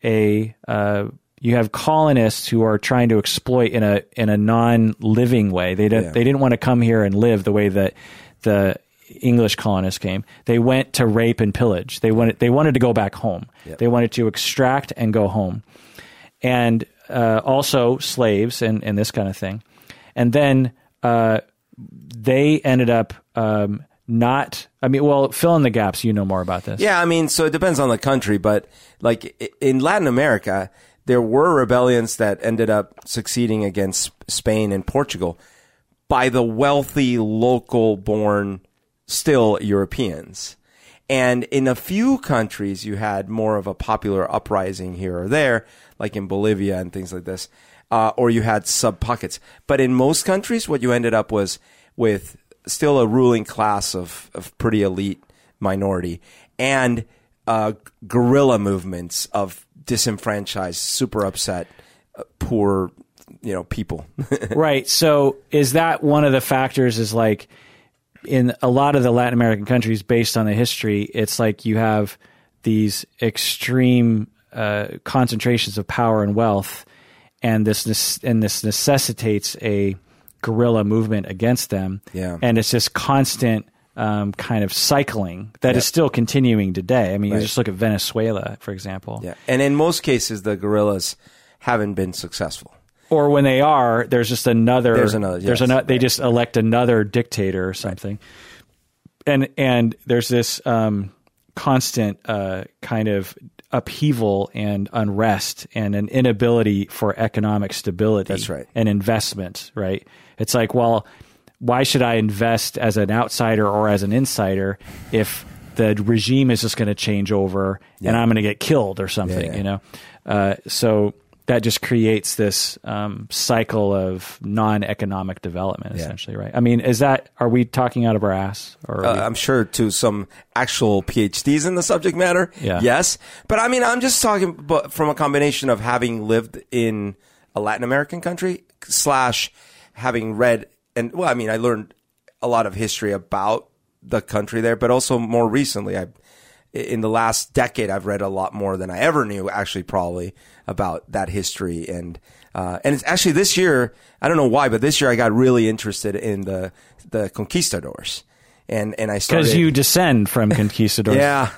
colonists who are trying to exploit in a non-living way. They didn't want to come here and live the way that the English colonists came. They went to rape and pillage. They wanted to go back home. Yep. They wanted to extract and go home, and also slaves and this kind of thing. And then they ended up not. I mean, well, fill in the gaps. You know more about this. Yeah, I mean, so it depends on the country, but like in Latin America, there were rebellions that ended up succeeding against Spain and Portugal by the wealthy local-born still Europeans. And in a few countries, you had more of a popular uprising here or there, like in Bolivia and things like this, or you had sub-pockets. But in most countries, what you ended up was with still a ruling class of pretty elite minority and guerrilla movements of disenfranchised, super upset, poor, people. Right. So is that one of the factors is like, in a lot of the Latin American countries, based on the history, it's like you have these extreme concentrations of power and wealth, and this necessitates a guerrilla movement against them. Yeah. And it's this constant kind of cycling that is still continuing today. I mean, you just look at Venezuela, for example. Yeah. And in most cases, the guerrillas haven't been successful. Or when they are, there's just another. They just elect another dictator or something, and there's this constant kind of upheaval and unrest and an inability for economic stability. That's right. And investment. Right. It's like, well, why should I invest as an outsider or as an insider if the regime is just going to change over and I'm going to get killed or something? So that just creates this cycle of non-economic development, essentially, right? I mean, are we talking out of our ass? Or I'm sure to some actual PhDs in the subject matter, yes. But I mean, I'm just talking from a combination of having lived in a Latin American country / having read, and well, I mean, I learned a lot of history about the country there, but also more recently, in the last decade, I've read a lot more than I ever knew, actually, probably, about that history. And it's actually this year, I don't know why, but this year I got really interested in the conquistadors. And I started. Because you descend from conquistadors. Yeah.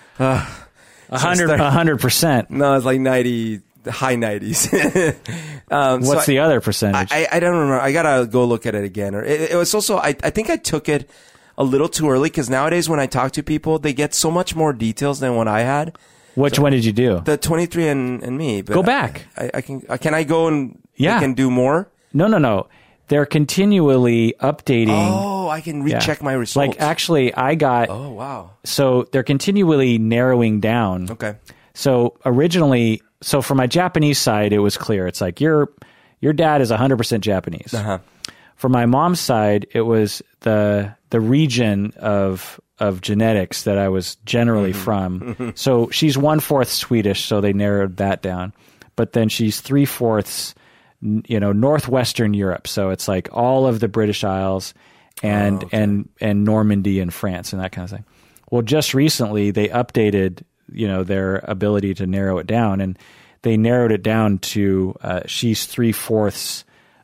100%. No, it's like 90, high 90s. What's the other percentage? I don't remember. I got to go look at it again. Or it was also, I think I took it a little too early because nowadays when I talk to people, they get so much more details than what I had. Which one did you do? The 23 and me. But go back. I can I go and I can do more? No. They're continually updating. Oh, I can recheck my results. Like actually I got. Oh, wow. So they're continually narrowing down. Okay. So originally, for my Japanese side, it was clear. It's like your dad is 100% Japanese. Uh-huh. for my mom's side, it was the region of genetics that I was generally from. So she's 1/4 Swedish, so they narrowed that down. But then she's 3/4, northwestern Europe. So it's like all of the British Isles and Normandy and France and that kind of thing. Well, just recently they updated, their ability to narrow it down, and they narrowed it down to she's 3/4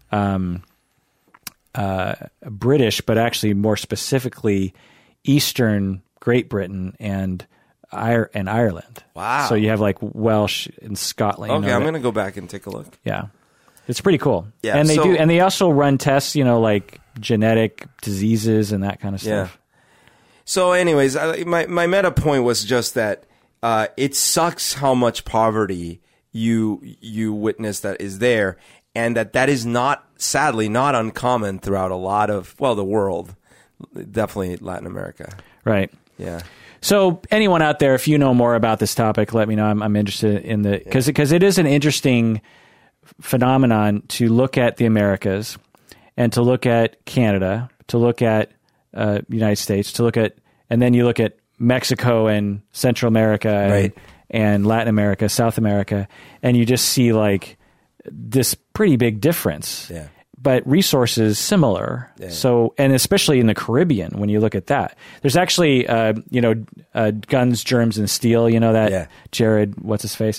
British, but actually more specifically Eastern Great Britain and Ireland. Wow! So you have like Welsh and Scotland. Okay, I'm going to go back and take a look. Yeah, it's pretty cool. Yeah, and they also run tests, like genetic diseases and that kind of stuff. Yeah. So, anyways, my meta point was just that it sucks how much poverty you witness that is there, and that is sadly not uncommon throughout a lot of the world, definitely Latin America. Right. Yeah. So anyone out there, if you know more about this topic, let me know. I'm interested in because it is an interesting phenomenon to look at the Americas and to look at Canada, to look at United States, and then you look at Mexico and Central America and Latin America, South America, and you just see like this pretty big difference. Yeah. But resources similar. Yeah. So, and especially in the Caribbean, when you look at that, there's actually, Guns, Germs, and Steel. That Jared, what's his face?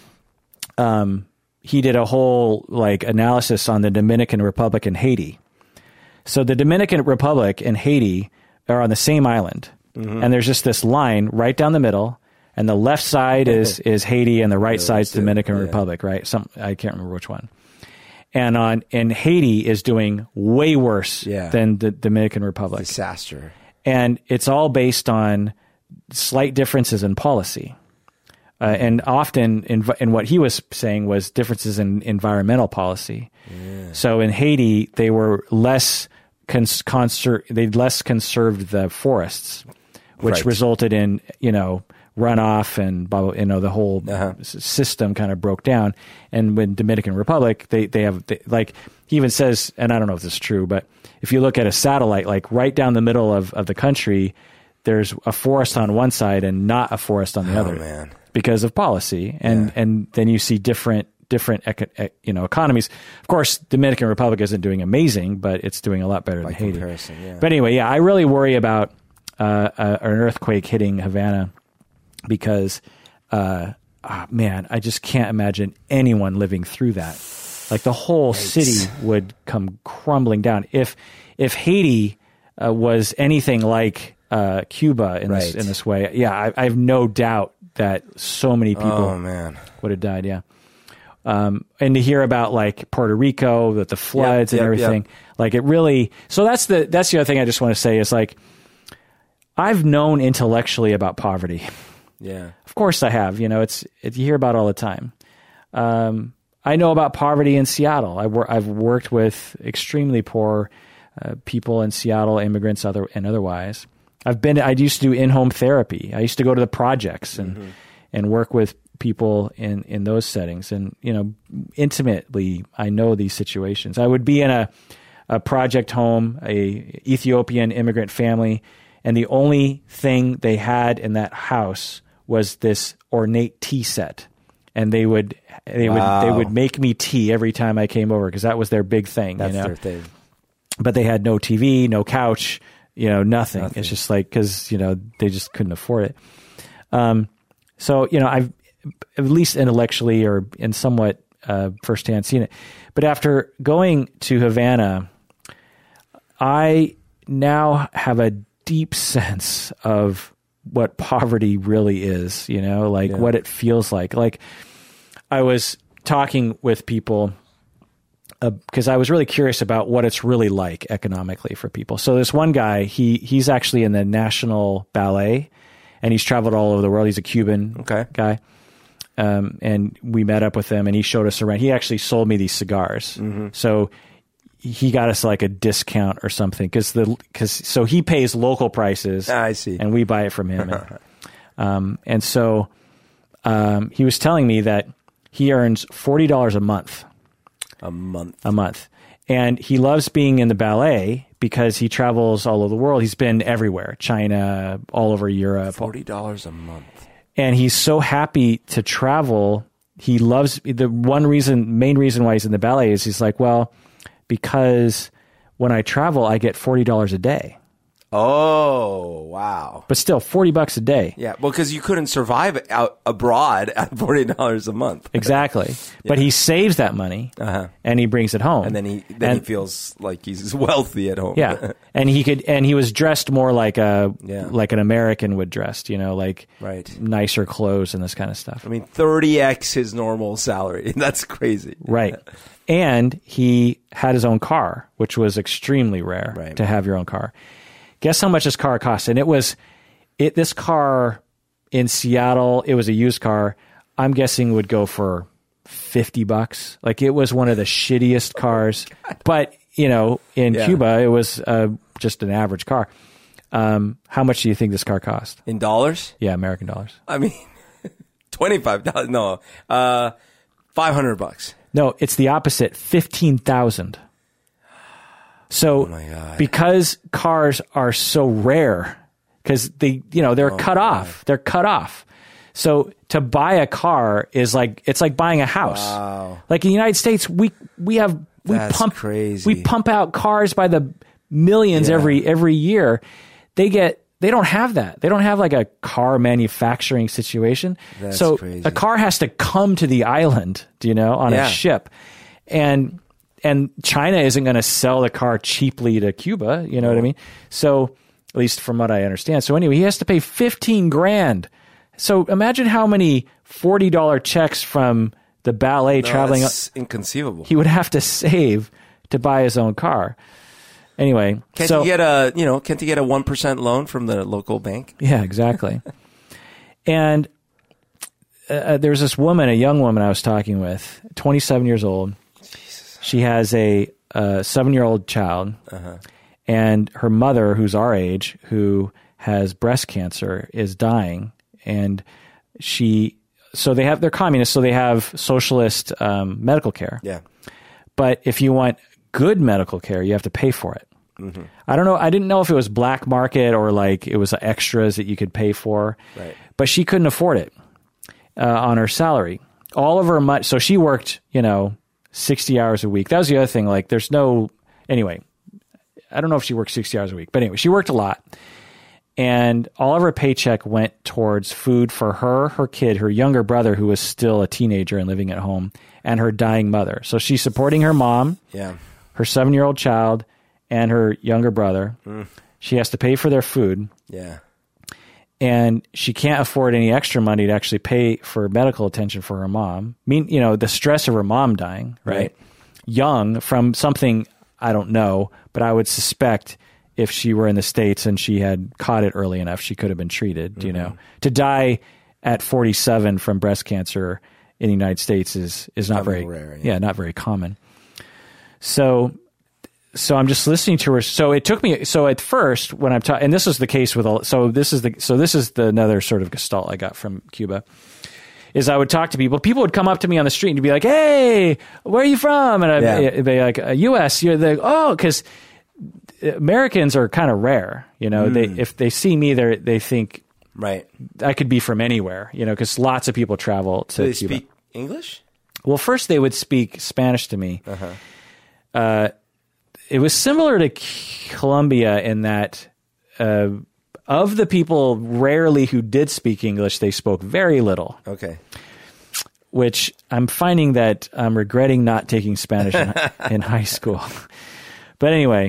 He did a whole analysis on the Dominican Republic and Haiti. So the Dominican Republic and Haiti are on the same island, and there's just this line right down the middle, and the left side is Haiti, and the right side's Dominican Republic. Right? I can't remember which one. And Haiti is doing way worse than the Dominican Republic. Disaster. And it's all based on slight differences in policy. And often in what he was saying was differences in environmental policy. Yeah. So in Haiti, they were less conserved the forests, which resulted in, runoff and blah, blah, the whole system kind of broke down. And when Dominican Republic, they he even says, and I don't know if this is true, but if you look at a satellite, like right down the middle of the country, there's a forest on one side and not a forest on the other, man, because of policy. And then you see different economies. Of course, Dominican Republic isn't doing amazing, but it's doing a lot better than Haiti. But anyway, I really worry about an earthquake hitting Havana. Because, man, I just can't imagine anyone living through that. Like the whole city would come crumbling down. If Haiti was anything like Cuba in this way, I have no doubt that so many people would have died. Yeah, and to hear about like Puerto Rico, with the floods and everything, like it really. So that's the other thing I just want to say is like I've known intellectually about poverty. Yeah, of course I have. You hear about it all the time. I know about poverty in Seattle. I've worked with extremely poor people in Seattle, immigrants and otherwise. I used to do in-home therapy. I used to go to the projects and work with people in those settings. And intimately, I know these situations. I would be in a project home, a Ethiopian immigrant family, and the only thing they had in that house was this ornate tea set, and they would make me tea every time I came over because that was their big thing. That's their thing. But they had no TV, no couch, nothing. It's just like because they just couldn't afford it. So I've at least intellectually or in somewhat firsthand seen it. But after going to Havana, I now have a deep sense of what poverty really is, what it feels like. Like I was talking with people because I was really curious about what it's really like economically for people. So this one guy, he's actually in the National Ballet and he's traveled all over the world. He's a Cuban guy. And we met up with him and he showed us around. He actually sold me these cigars. Mm-hmm. So he got us like a discount or something so he pays local prices. I see. And we buy it from him. And so he was telling me that he earns $40 a month. A month. And he loves being in the ballet because he travels all over the world. He's been everywhere, China, all over Europe. $40 a month. And he's so happy to travel. He loves the main reason why he's in the ballet is he's like, well, because when I travel, I get $40 a day. Oh, wow. But still, $40 a day. Yeah, well, because you couldn't survive out abroad at $40 a month. Exactly. Yeah. But he saves that money and he brings it home. And then he feels like he's wealthy at home. Yeah. And he was dressed more like like an American would dress, like nicer clothes and this kind of stuff. I mean, 30x his normal salary. That's crazy. Right. And he had his own car, which was extremely rare to have your own car. Guess how much this car cost? And this car in Seattle, it was a used car. I'm guessing would go for $50. Like it was one of the shittiest cars. But, in Cuba, it was just an average car. How much do you think this car cost? In dollars? Yeah, American dollars. I mean, $25. No, $500. No, it's the opposite. $15,000. So, because cars are so rare, because they're cut off. They're cut off. So to buy a car is it's like buying a house. Wow. Like in the United States, we pump out cars by the millions every year. They don't have that. They don't have like a car manufacturing situation. That's so crazy. A car has to come to the island, on a ship. And China isn't going to sell the car cheaply to Cuba, you know what I mean? So, at least from what I understand. So anyway, he has to pay $15,000. So imagine how many $40 checks from the ballet traveling. That's inconceivable. He would have to save to buy his own car. Anyway, can't you get a 1% loan from the local bank? Yeah, exactly. And there was this woman, a young woman I was talking with, 27 years old. She has a 7-year-old child, and her mother, who's our age, who has breast cancer, is dying. And they're communists, so they have socialist medical care. Yeah. But if you want good medical care, you have to pay for it. Mm-hmm. I don't know. I didn't know if it was black market or like it was extras that you could pay for. Right. But she couldn't afford it on her salary. All of her money. So she worked, 60 hours a week. That was the other thing. Like anyway, I don't know if she worked 60 hours a week, but anyway, she worked a lot. And all of her paycheck went towards food for her kid, her younger brother, who was still a teenager and living at home, and her dying mother. So she's supporting her mom, her 7-year-old child, and her younger brother. She has to pay for their food. Yeah. And she can't afford any extra money to actually pay for medical attention for her mom. The stress of her mom dying, right? Young from something I don't know, but I would suspect if she were in the States and she had caught it early enough, she could have been treated, To die at 47 from breast cancer in the United States is not very rare. Not very common. So I'm just listening to her. So it took me. So at first, when I'm talking, and this is the case with all. So this is the another sort of gestalt I got from Cuba. Is I would talk to people. People would come up to me on the street and be like, "Hey, where are you from?" And I'd be like, "U.S." You're like, "Oh," because Americans are kind of rare. If they see me, they think I could be from anywhere. Because lots of people travel to Do they Cuba. speak English? Well, first they would speak Spanish to me. It was similar to Colombia in that of the people rarely who did speak English, they spoke very little. Okay. Which I'm finding that I'm regretting not taking Spanish in high school. But anyway,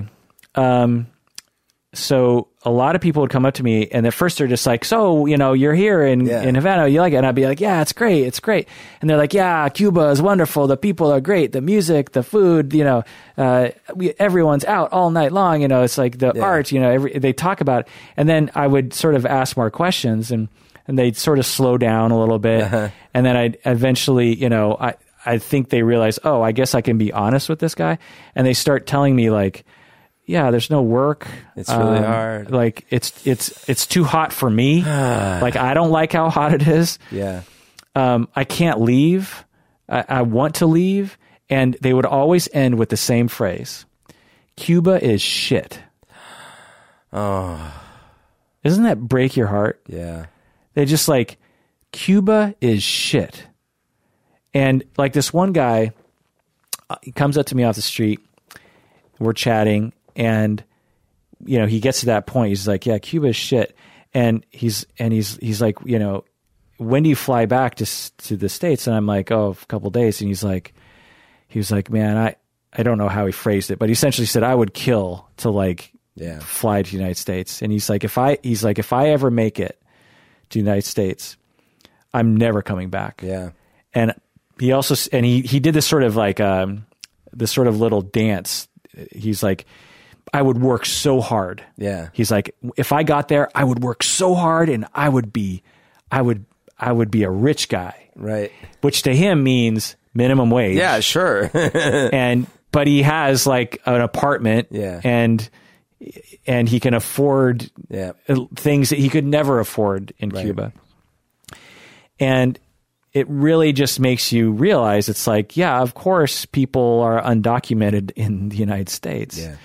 so a lot of people would come up to me, and at first they're just like, "So, you're here in Havana, you like it?" And I'd be like, "Yeah, it's great. And they're like, "Yeah, Cuba is wonderful. The people are great. The music, the food, everyone's out all night long. It's like the art, they talk about it." And then I would sort of ask more questions, and they'd sort of slow down a little bit. And then I'd eventually, I think they realize, oh, I guess I can be honest with this guy. And they start telling me like, yeah, there's no work. It's really hard. Like it's too hot for me. Like I don't like how hot it is. Yeah. I can't leave. I want to leave. And they would always end with the same phrase: Cuba is shit. Oh. Doesn't that break your heart? Yeah. They just like, Cuba is shit. And like this one guy, he comes up to me off the street. We're chatting, and you know, he gets to that point. He's like, "Yeah, Cuba is shit." And he's like, you know, "When do you fly back to the States?" And I'm like, "Oh, a couple days." And he was like, "Man, I don't know how he phrased it, but he essentially said, I would kill to like fly to the United States." And he's like, if I ever make it to the United States, I'm never coming back. Yeah. And he also, and he did this sort of like, this sort of little dance. He's like, I would work so hard. Yeah. He's like, if I got there, I would work so hard, and I would be a rich guy. Right. Which to him means minimum wage. Yeah, sure. But he has like an apartment. Yeah. And he can afford things that he could never afford in Cuba. And it really just makes you realize it's like, yeah, of course people are undocumented in the United States. Yeah.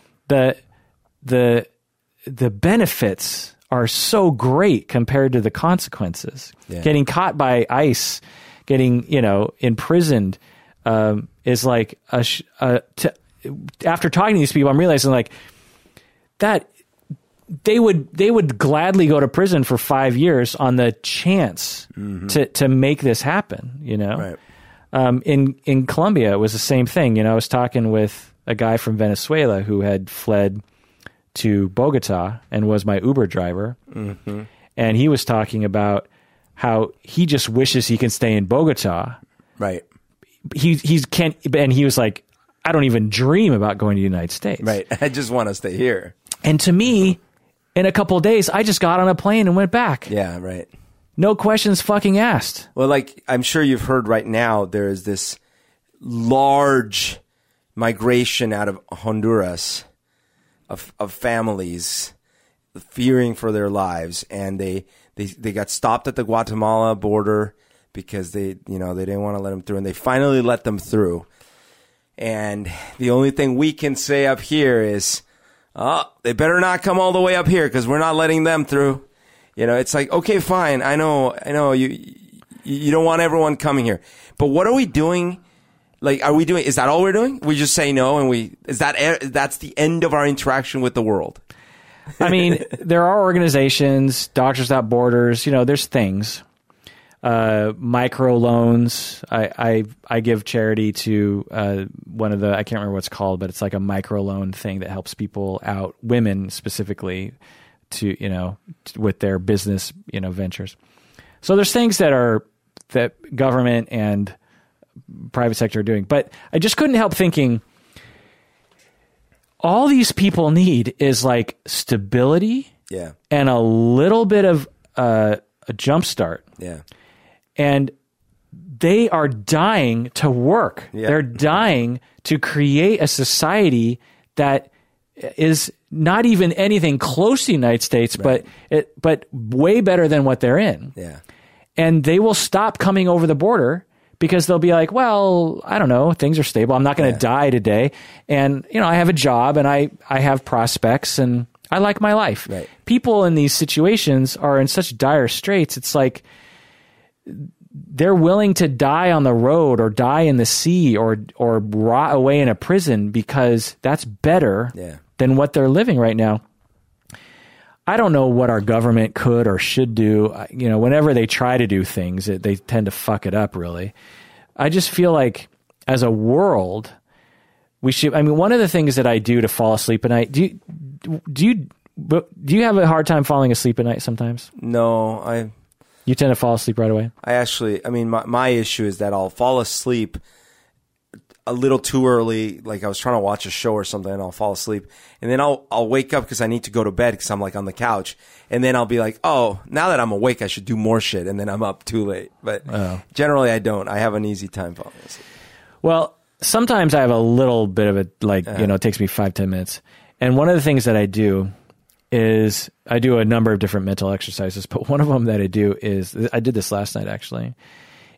The benefits are so great compared to the consequences. Yeah. Getting caught by ICE, getting, you know, imprisoned, is like after talking to these people, I'm realizing like that they would gladly go to prison for 5 years on the chance to make this happen, you know? Right. In Colombia, it was the same thing. You know, I was talking with a guy from Venezuela who had fled to Bogota and was my Uber driver. Mm-hmm. And he was talking about how he just wishes he can stay in Bogota. Right. He can't, and he was like, I don't even dream about going to the United States. Right. I just want to stay here. And to me, in a couple of days, I just got on a plane and went back. Yeah, right. No questions fucking asked. Well, like, I'm sure you've heard right now, there is this large migration out of Honduras of families fearing for their lives. And they got stopped at the Guatemala border because they didn't want to let them through. And they finally let them through. And the only thing we can say up here is, oh, they better not come all the way up here because we're not letting them through. You know, it's like, okay, fine. I know you don't want everyone coming here. But what are we doing? Like, is that all we're doing? We just say no and that's the end of our interaction with the world. I mean, there are organizations, Doctors Without Borders, you know, there's things. Micro loans. I give charity to one of the, I can't remember what it's called, but it's like a micro loan thing that helps people out, women specifically, to, you know, with their business, you know, ventures. So there's things that government and private sector are doing, but I just couldn't help thinking all these people need is like stability, and a little bit of a jump start. Yeah. And they are dying to work. Yeah. They're dying to create a society that is not even anything close to the United States, right, but way better than what they're in. Yeah. And they will stop coming over the border because they'll be like, well, I don't know, things are stable. I'm not going to die today. And, you know, I have a job and I have prospects and I like my life. Right. People in these situations are in such dire straits. It's like they're willing to die on the road or die in the sea or rot away in a prison because that's better than what they're living right now. I don't know what our government could or should do. You know, whenever they try to do things, they tend to fuck it up, really. I just feel like as a world, we should, I mean, one of the things that I do to fall asleep at night, do you have a hard time falling asleep at night sometimes? No, You tend to fall asleep right away? My issue is that I'll fall asleep a little too early. Like I was trying to watch a show or something and I'll fall asleep. And then I'll wake up because I need to go to bed because I'm like on the couch. And then I'll be like, oh, now that I'm awake, I should do more shit. And then I'm up too late. But generally I don't. I have an easy time falling asleep. Well, sometimes I have a little bit of it, like, you know, it takes me 5-10 minutes. And one of the things that I do is I do a number of different mental exercises, but one of them that I do is, I did this last night actually,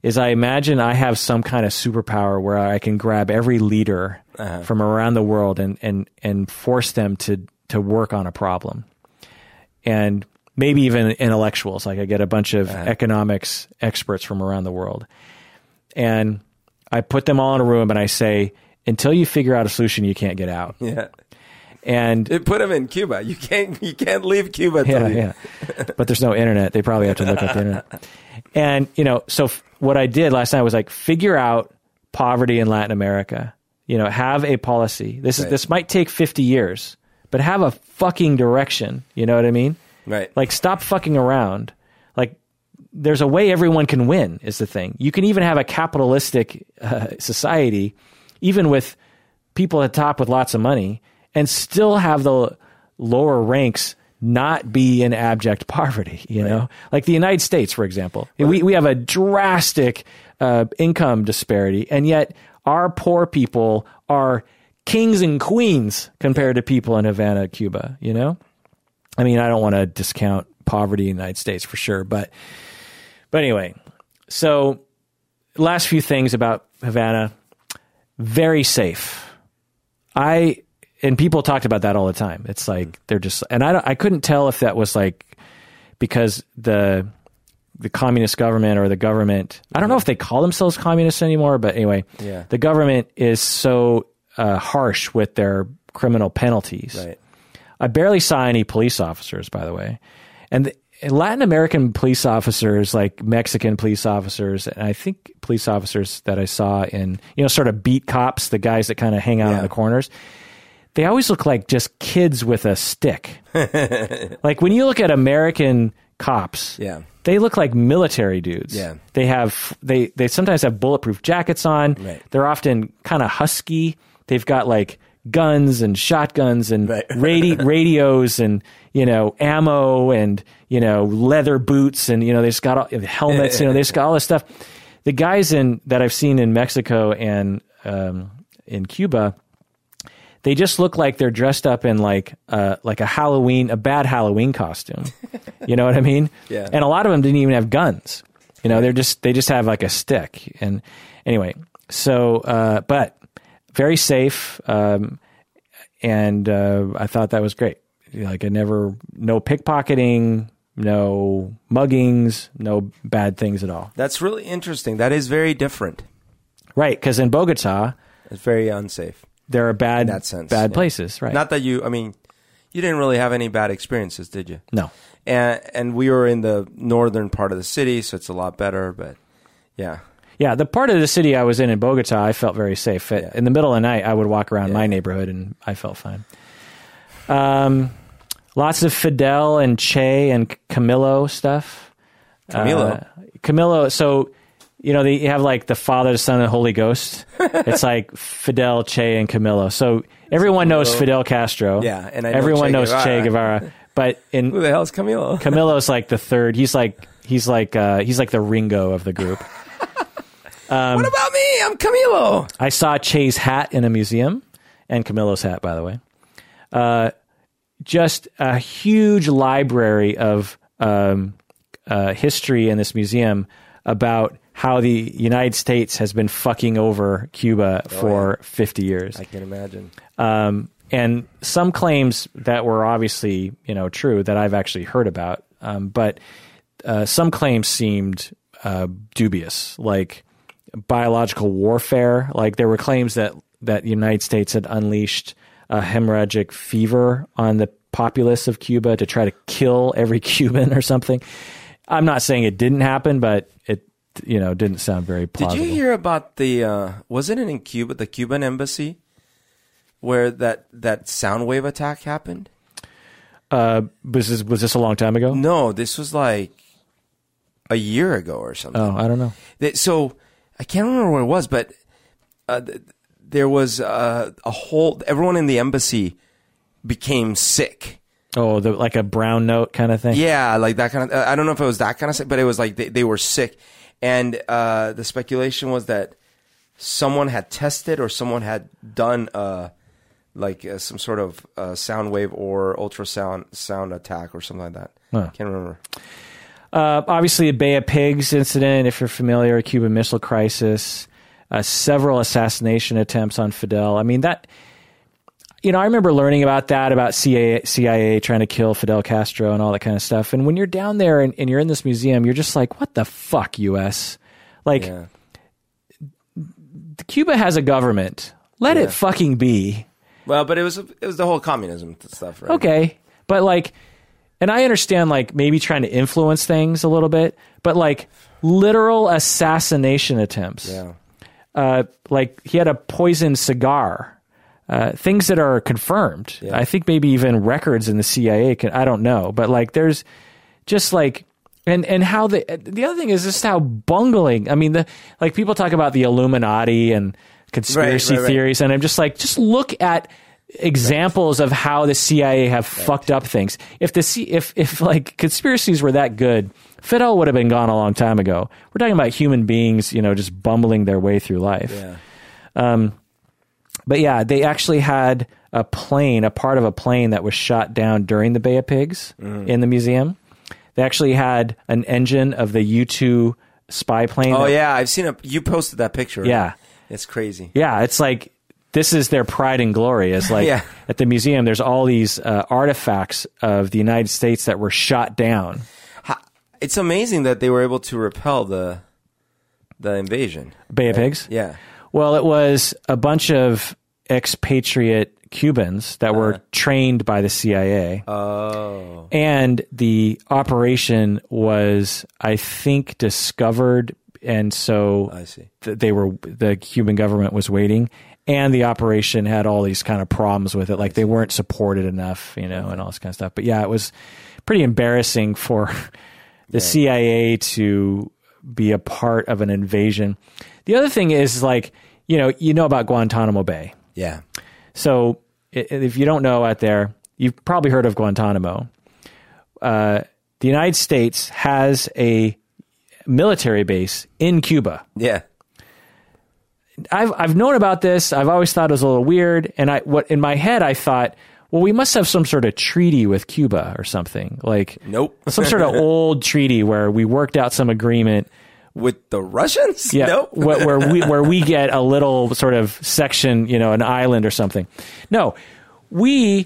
is I imagine I have some kind of superpower where I can grab every leader from around the world and force them to work on a problem. And maybe even intellectuals, like I get a bunch of economics experts from around the world. And I put them all in a room and I say, until you figure out a solution, you can't get out. Yeah. And it put them in Cuba. You can't leave Cuba. Yeah. But there's no internet. They probably have to look up the internet. And, so what I did last night was like figure out poverty in Latin America, have a policy. This might take 50 years, but have a fucking direction. You know what I mean? Right. Like stop fucking around. Like there's a way everyone can win is the thing. You can even have a capitalistic society, even with people at the top with lots of money, and still have the lower ranks not be in abject poverty, you know? Like the United States, for example. We have a drastic income disparity, and yet our poor people are kings and queens compared to people in Havana, Cuba, I mean, I don't want to discount poverty in the United States for sure, but anyway, so last few things about Havana, very safe. And people talked about that all the time. It's like they're just, and I couldn't tell if that was like because the communist government or the government, I don't know if they call themselves communists anymore, but anyway, the government is so harsh with their criminal penalties. Right. I barely saw any police officers, by the way, and Latin American police officers, like Mexican police officers, and I think police officers that I saw in, sort of beat cops, the guys that kind of hang out in the corners. They always look like just kids with a stick. Like when you look at American cops, they look like military dudes. Yeah. They sometimes have bulletproof jackets on. Right. They're often kind of husky. They've got like guns and shotguns and radios and, ammo and, leather boots and, they just got all, helmets, they just got all this stuff. The guys that I've seen in Mexico and in Cuba, they just look like they're dressed up in like a bad Halloween costume. You know what I mean? Yeah. And a lot of them didn't even have guns. They just have like a stick. And anyway, so but very safe. And I thought that was great. Like no pickpocketing, no muggings, no bad things at all. That's really interesting. That is very different. Right, because in Bogota, it's very unsafe. There are bad places, right? Not that you didn't really have any bad experiences, did you? No. And we were in the northern part of the city, so it's a lot better, but yeah. Yeah, the part of the city I was in Bogota, I felt very safe. In the middle of the night, I would walk around my neighborhood, and I felt fine. Lots of Fidel and Che and Camilo stuff. Camilo, so... they have like the Father, the Son, and the Holy Ghost. It's like Fidel, Che, and Camilo. So everyone knows Fidel Castro. Yeah, and everyone knows Che Guevara. But who the hell is Camilo? Camilo's like the third. He's like the Ringo of the group. What about me? I'm Camilo. I saw Che's hat in a museum, and Camilo's hat, by the way. Just a huge library of history in this museum about how the United States has been fucking over Cuba for 50 years. I can imagine. And some claims that were obviously, true that I've actually heard about. But some claims seemed dubious, like biological warfare. Like there were claims that the United States had unleashed a hemorrhagic fever on the populace of Cuba to try to kill every Cuban or something. I'm not saying it didn't happen, but it didn't sound very plausible. Did you hear about wasn't it in Cuba, the Cuban embassy, where that sound wave attack happened? Was this a long time ago? No, this was like a year ago or something. Oh, I don't know. So I can't remember where it was, but there was everyone in the embassy became sick. Oh, like a brown note kind of thing? Yeah, like that kind of... I don't know if it was that kind of sick, but it was like they were sick. And the speculation was that someone had tested or someone had done some sort of sound wave or ultrasound attack or something like that. Huh. Can't remember. Obviously, the Bay of Pigs incident, if you're familiar, Cuban Missile Crisis, several assassination attempts on Fidel. I mean, that, you know, I remember learning about that, about CIA trying to kill Fidel Castro and all that kind of stuff. And when you're down there and you're in this museum, you're just like, what the fuck, U.S.? Like, Cuba has a government. Let it fucking be. Well, but it was the whole communism stuff, right? Okay. But like, and I understand like maybe trying to influence things a little bit, but like literal assassination attempts. Yeah. Like he had a poisoned cigar. Things that are confirmed. Yeah. I think maybe even records in the CIA I don't know, but like there's just like, and how the other thing is just how bungling. I mean, like people talk about the Illuminati and conspiracy theories, and I'm just like, just look at examples of how the CIA have fucked up things. If like conspiracies were that good, Fidel would have been gone a long time ago. We're talking about human beings, you know, just bumbling their way through life. Yeah. But yeah, they actually had a part of a plane that was shot down during the Bay of Pigs in the museum. They actually had an engine of the U-2 spy plane. Oh, yeah. I've seen you posted that picture. Yeah. It's crazy. Yeah. It's like, this is their pride and glory. Is like at the museum, there's all these artifacts of the United States that were shot down. It's amazing that they were able to repel the invasion. Bay of Pigs? Yeah. Well, it was a bunch of expatriate Cubans that were trained by the CIA. Oh. And the operation was, I think, discovered, and so I see. The Cuban government was waiting, and the operation had all these kind of problems with it, like they weren't supported enough, you know, and all this kind of stuff. But yeah, it was pretty embarrassing for the CIA to be a part of an invasion. The other thing is, like, you know about Guantanamo Bay. Yeah. So if you don't know out there, you've probably heard of Guantanamo. The United States has a military base in Cuba. Yeah. I've known about this. I've always thought it was a little weird. And in my head, I thought, well, we must have some sort of treaty with Cuba or something. Like, nope. Some sort of old treaty where we worked out some agreement. With the Russians? Yeah, nope. where we get a little sort of section, you know, an island or something. No, we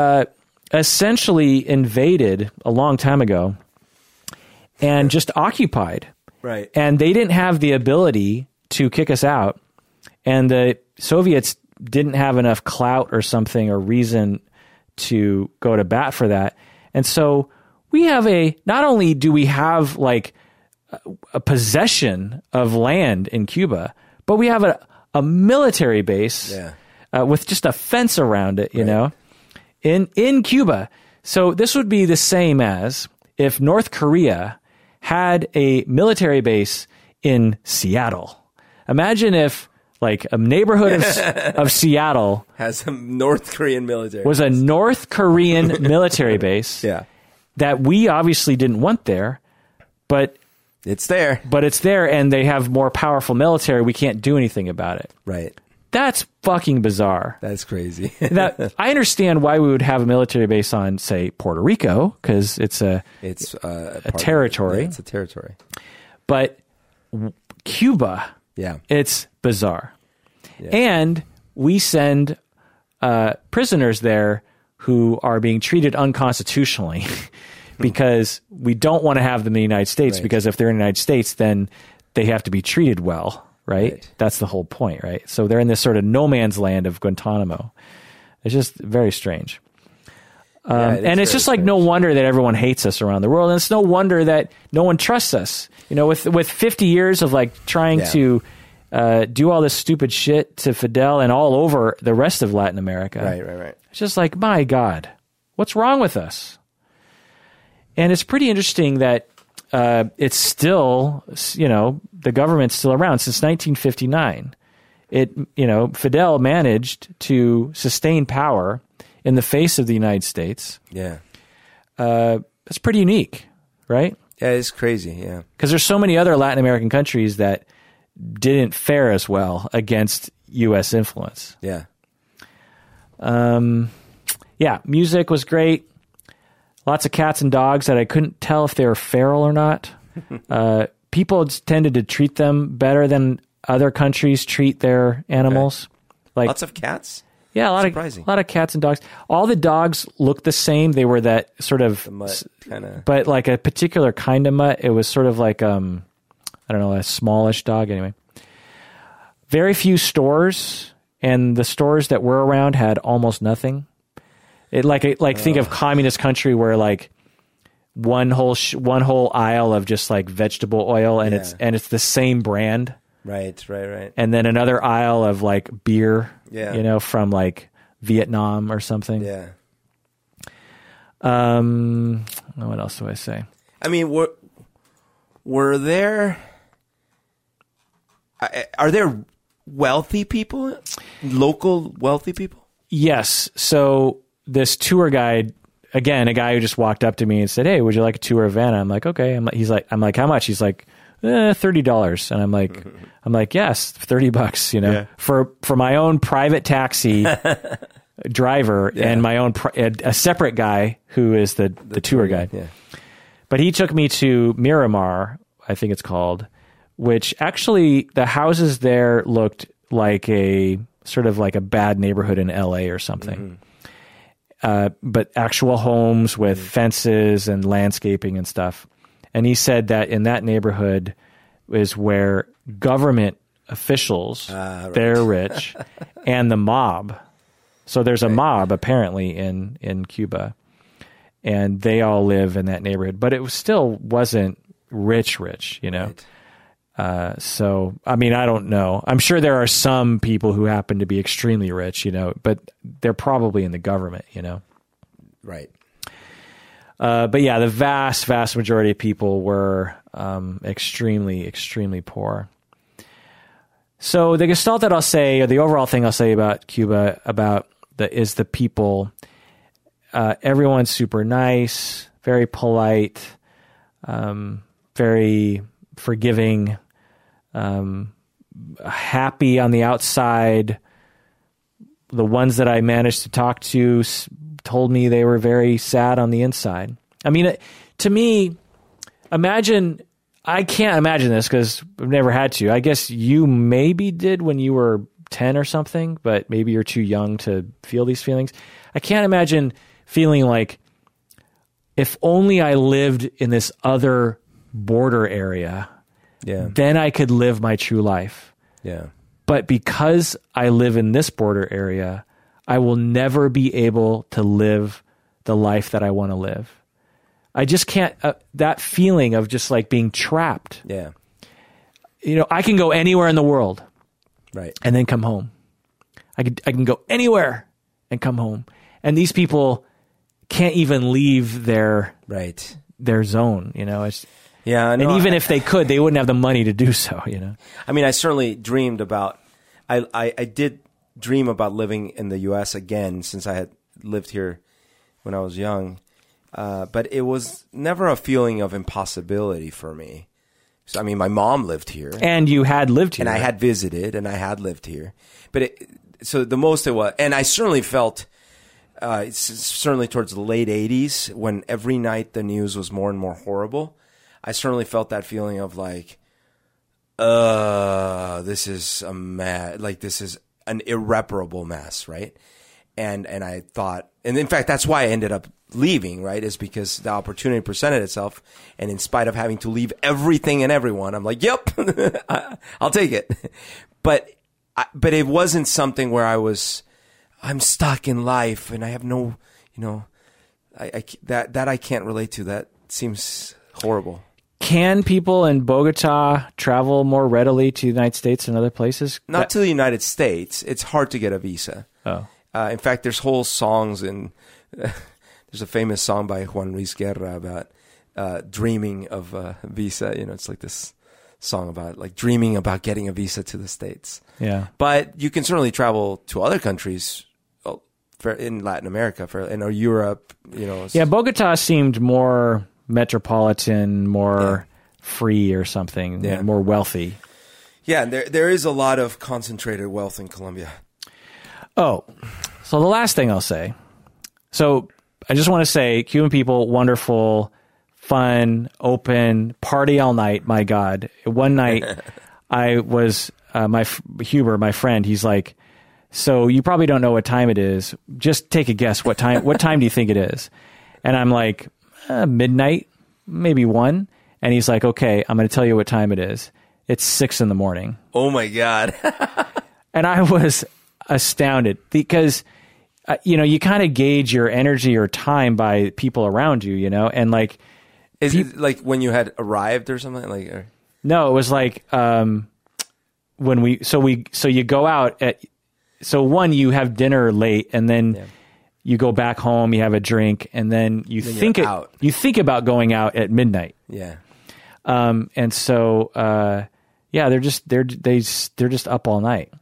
essentially invaded a long time ago and just occupied. Right. And they didn't have the ability to kick us out. And the Soviets didn't have enough clout or something or reason to go to bat for that. And so we have not only do we have like a possession of land in Cuba, but we have a military base with just a fence around it, you know, in Cuba. So this would be the same as if North Korea had a military base in Seattle. Imagine if like a neighborhood of Seattle has a North Korean military was a North Korean military base that we obviously didn't want there, but it's there. But it's there, and they have more powerful military. We can't do anything about it. Right. That's fucking bizarre. That's crazy. That I understand why we would have a military base on, say, Puerto Rico, because it's a territory. It's a territory. But Cuba, it's bizarre. Yeah. And we send prisoners there who are being treated unconstitutionally. Because we don't want to have them in the United States, because if they're in the United States, then they have to be treated well, right? That's the whole point, right? So they're in this sort of no man's land of Guantanamo. It's just very strange. And it's just like no wonder that everyone hates us around the world. And it's no wonder that no one trusts us. You know, with 50 years of like trying to do all this stupid shit to Fidel and all over the rest of Latin America. Right. It's just like, my God, what's wrong with us? And it's pretty interesting that it's still, you know, the government's still around since 1959. Fidel managed to sustain power in the face of the United States. Yeah. That's pretty unique, right? Yeah, it's crazy, yeah. Because there's so many other Latin American countries that didn't fare as well against U.S. influence. Yeah. Music was great. Lots of cats and dogs that I couldn't tell if they were feral or not. People tended to treat them better than other countries treat their animals. Like Lots of cats? Yeah, a lot of cats and dogs. All the dogs looked the same. They were that sort of The mutt kind of. but like a particular kind of mutt. It was sort of like I don't know, a smallish dog anyway. Very few stores, and the stores that were around had almost nothing. It think of communist country where like one whole aisle of just like vegetable oil, and it's the same brand. Right. And then another aisle of like beer, Yeah. From like Vietnam or something. Yeah. What else do I say? I mean, were there... Are there wealthy people? Local wealthy people? Yes. So this tour guide, again, a guy who just walked up to me and said, "Hey, would you like a tour of Vanna?" I'm like, "Okay." I'm like, "How much?" He's like, $30. And I'm like, yes, $30, for my own private taxi driver and my own, a separate guy who is the tour guide. Yeah. But he took me to Miramar, I think it's called, which actually the houses there looked like a sort of like a bad neighborhood in LA or something. But actual homes with fences and landscaping and stuff. And he said that in that neighborhood is where government officials, they're rich, and the mob. So there's a mob apparently in Cuba, and they all live in that neighborhood. But it still wasn't rich, Right. So, I mean, I don't know. I'm sure there are some people who happen to be extremely rich, but they're probably in the government, Right. But yeah, the vast, vast majority of people were extremely, extremely poor. So the gestalt that I'll say, or the overall thing I'll say about Cuba, is the people. Everyone's super nice, very polite, very forgiving, happy on the outside. The ones that I managed to talk to told me they were very sad on the inside. I mean, to me, I can't imagine this because I've never had to. I guess you maybe did when you were 10 or something, but maybe you're too young to feel these feelings. I can't imagine feeling like if only I lived in this other border area, then I could live my true life. Yeah. But because I live in this border area, I will never be able to live the life that I want to live. I just can't, that feeling of just like being trapped. Yeah. I can go anywhere in the world. Right. And then come home. I can go anywhere and come home. And these people can't even leave their zone, It's, yeah. No, and even if they could, they wouldn't have the money to do so, I mean, I certainly dreamed about, I did dream about living in the U.S. again since I had lived here when I was young. But it was never a feeling of impossibility for me. So, I mean, my mom lived here. And you had lived here. And I had visited and I had lived here. But so the most it was, and I certainly felt, certainly towards the late 80s when every night the news was more and more horrible. I certainly felt that feeling of like, this is a mess, like this is an irreparable mess, right? And I thought, and in fact, that's why I ended up leaving, right? Is because the opportunity presented itself, and in spite of having to leave everything and everyone, I'm like, yep, I'll take it. But it wasn't something where I'm stuck in life and I have no, that I can't relate to. That seems horrible. Can people in Bogota travel more readily to the United States and other places? Not to the United States. It's hard to get a visa. Oh. In fact, there's whole songs there's a famous song by Juan Luis Guerra about dreaming of a visa. It's like this song about like dreaming about getting a visa to the States. Yeah. But you can certainly travel to other countries in Latin America or Europe. Yeah, Bogota seemed more metropolitan, more free or something, more wealthy. Yeah, there is a lot of concentrated wealth in Colombia. Oh, so the last thing I'll say. So I just want to say, Cuban people, wonderful, fun, open, party all night. My God. One night I was, Huber, my friend, he's like, so you probably don't know what time it is. Just take a guess. What time do you think it is? And I'm like, midnight, maybe 1. And he's like, okay, I'm going to tell you what time it is. It's 6 a.m. Oh my God. And I was astounded because, you kind of gauge your energy or time by people around you, and like, is it like when you had arrived or something or? No, it was like, when you go out you have dinner late and then you go back home, you have a drink, and then you think about going out at midnight. Yeah. And so, they're just up all night.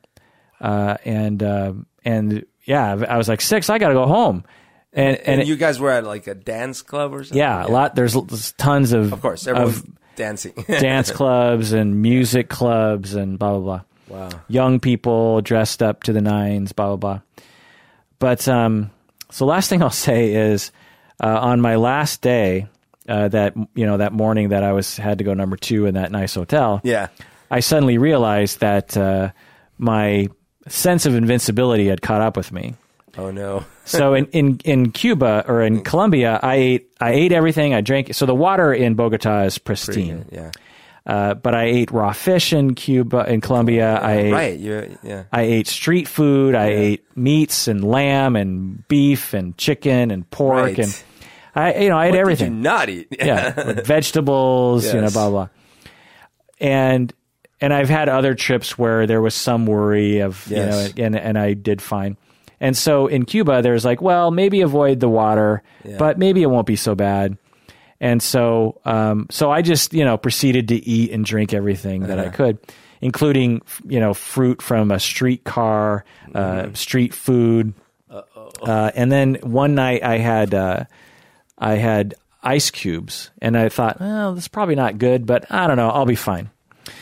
I was like 6, I got to go home. And you guys were at like a dance club or something? Yeah, a lot. There's tons of course, everyone's dancing. Dance clubs and music clubs and blah, blah, blah. Wow. Young people dressed up to the nines, blah, blah, blah. But, so last thing I'll say is, on my last day, that morning that I had to go number 2 in that nice hotel. Yeah. I suddenly realized that, my sense of invincibility had caught up with me. Oh no. So in Cuba or in Colombia, I ate everything. I drank. So the water in Bogota is pristine. Yeah. But I ate raw fish in Colombia. I ate street food. I ate meats and lamb and beef and chicken and pork and I ate everything. What did you not eat? With vegetables, blah, blah. And I've had other trips where there was some worry of, and I did fine. And so in Cuba, there's like, well, maybe avoid the water, but maybe it won't be so bad. And so, I just, proceeded to eat and drink everything that I could, including, fruit from a streetcar, street food. And then one night I had ice cubes, and I thought, well, this is probably not good, but I don't know, I'll be fine.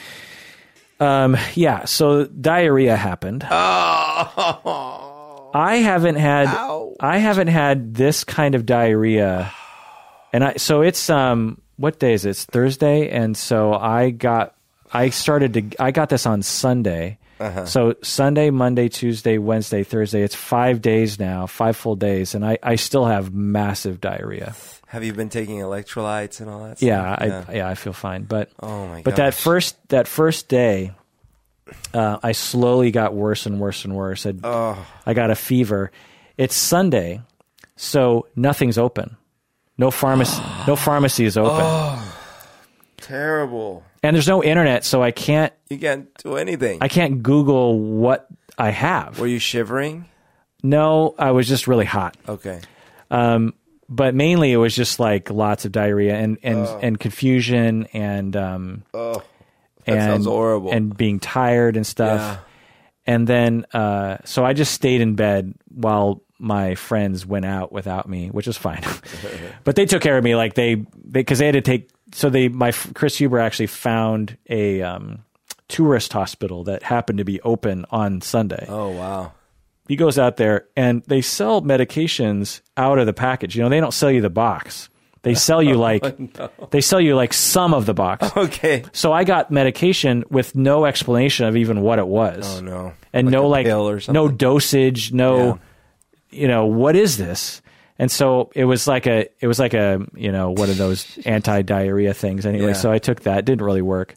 So diarrhea happened. Oh. I haven't had this kind of diarrhea. And so it's what day is it? It's Thursday, and so I got this on Sunday. So Sunday, Monday, Tuesday, Wednesday, Thursday, it's 5 days now, 5 full days, and I still have massive diarrhea. Have you been taking electrolytes and all that stuff? I feel fine. But oh my gosh. But that first day, I slowly got worse and worse and worse. I got a fever. It's Sunday, so nothing's open. No pharmacy is open. Oh, terrible. And there's no internet, so I can't. You can't do anything. I can't Google what I have. Were you shivering? No, I was just really hot. Okay. But mainly it was just like lots of diarrhea and confusion and that sounds horrible. And being tired and stuff. Yeah. And then so I just stayed in bed while my friends went out without me, which was fine. But they took care of me, like because they had to take. So Chris Huber actually found a tourist hospital that happened to be open on Sunday. Oh wow. He goes out there and they sell medications out of the package. They don't sell you the box. They sell you like some of the box. Okay. So I got medication with no explanation of even what it was. Oh no. And like no dosage, what is this? And so it was like a one of those anti-diarrhea things anyway. Yeah. So I took that. It didn't really work.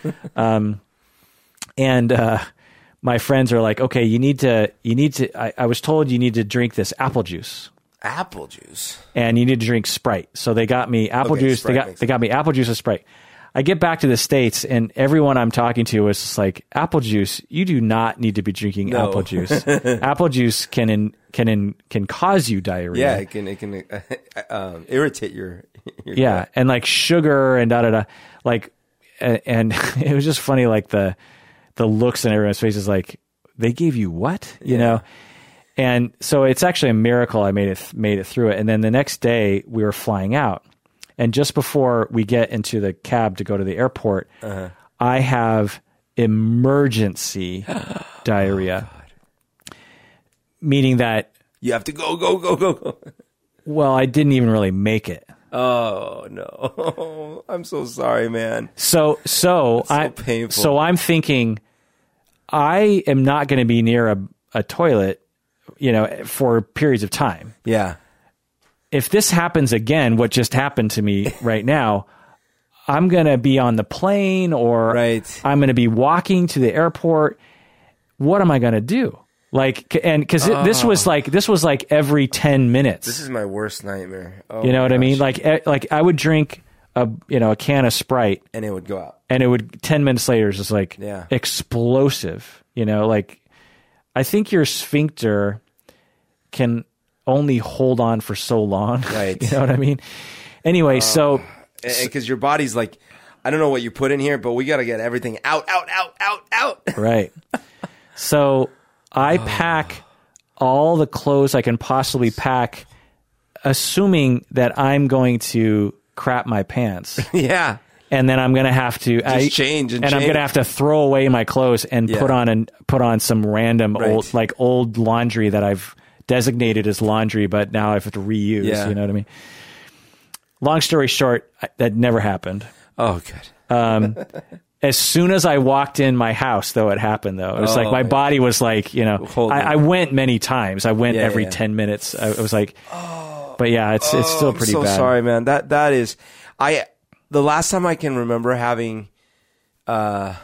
My friends are like, okay, you need to, I was told you need to drink this apple juice. Apple juice. And you need to drink Sprite. So they got me apple juice. They got me apple juice and Sprite. I get back to the States and everyone I'm talking to was just like, apple juice, you do not need to be drinking apple juice. Apple juice can cause you diarrhea. Yeah, it can irritate your gut. And like sugar and da-da-da. Like, and it was just funny, like the looks in everyone's faces, like, they gave you what? You know? And so it's actually a miracle I made it through it. And then the next day we were flying out. And just before we get into the cab to go to the airport, I have emergency diarrhea. Meaning that you have to go. Well, I didn't even really make it. Oh no! I'm so sorry, man. So painful. So I'm thinking, I am not going to be near a toilet, for periods of time. Yeah. If this happens again, what just happened to me right now, I'm going to be on the plane or I'm going to be walking to the airport. What am I going to do? Because this was like every 10 minutes. This is my worst nightmare. Oh, you know what I mean? Like I would drink a can of Sprite and it would go out. And it would 10 minutes later is just like explosive. I think your sphincter can only hold on for so long. Right. You know what I mean? Anyway, because your body's like, I don't know what you put in here, but we got to get everything out. Right. So I pack all the clothes I can possibly pack, assuming that I'm going to crap my pants. Yeah. And then I'm going to have to change. I'm going to have to throw away my clothes and put on some random old laundry that I've designated as laundry, but now I have to reuse. Yeah. You know what I mean? Long story short, that never happened. Oh, good. As soon as I walked in my house, though, it happened, though. It was like my body was like, I went many times. I went every 10 minutes. I was like, but yeah, it's still pretty bad. I'm so bad. sorry, man. That is, the last time I can remember having, no,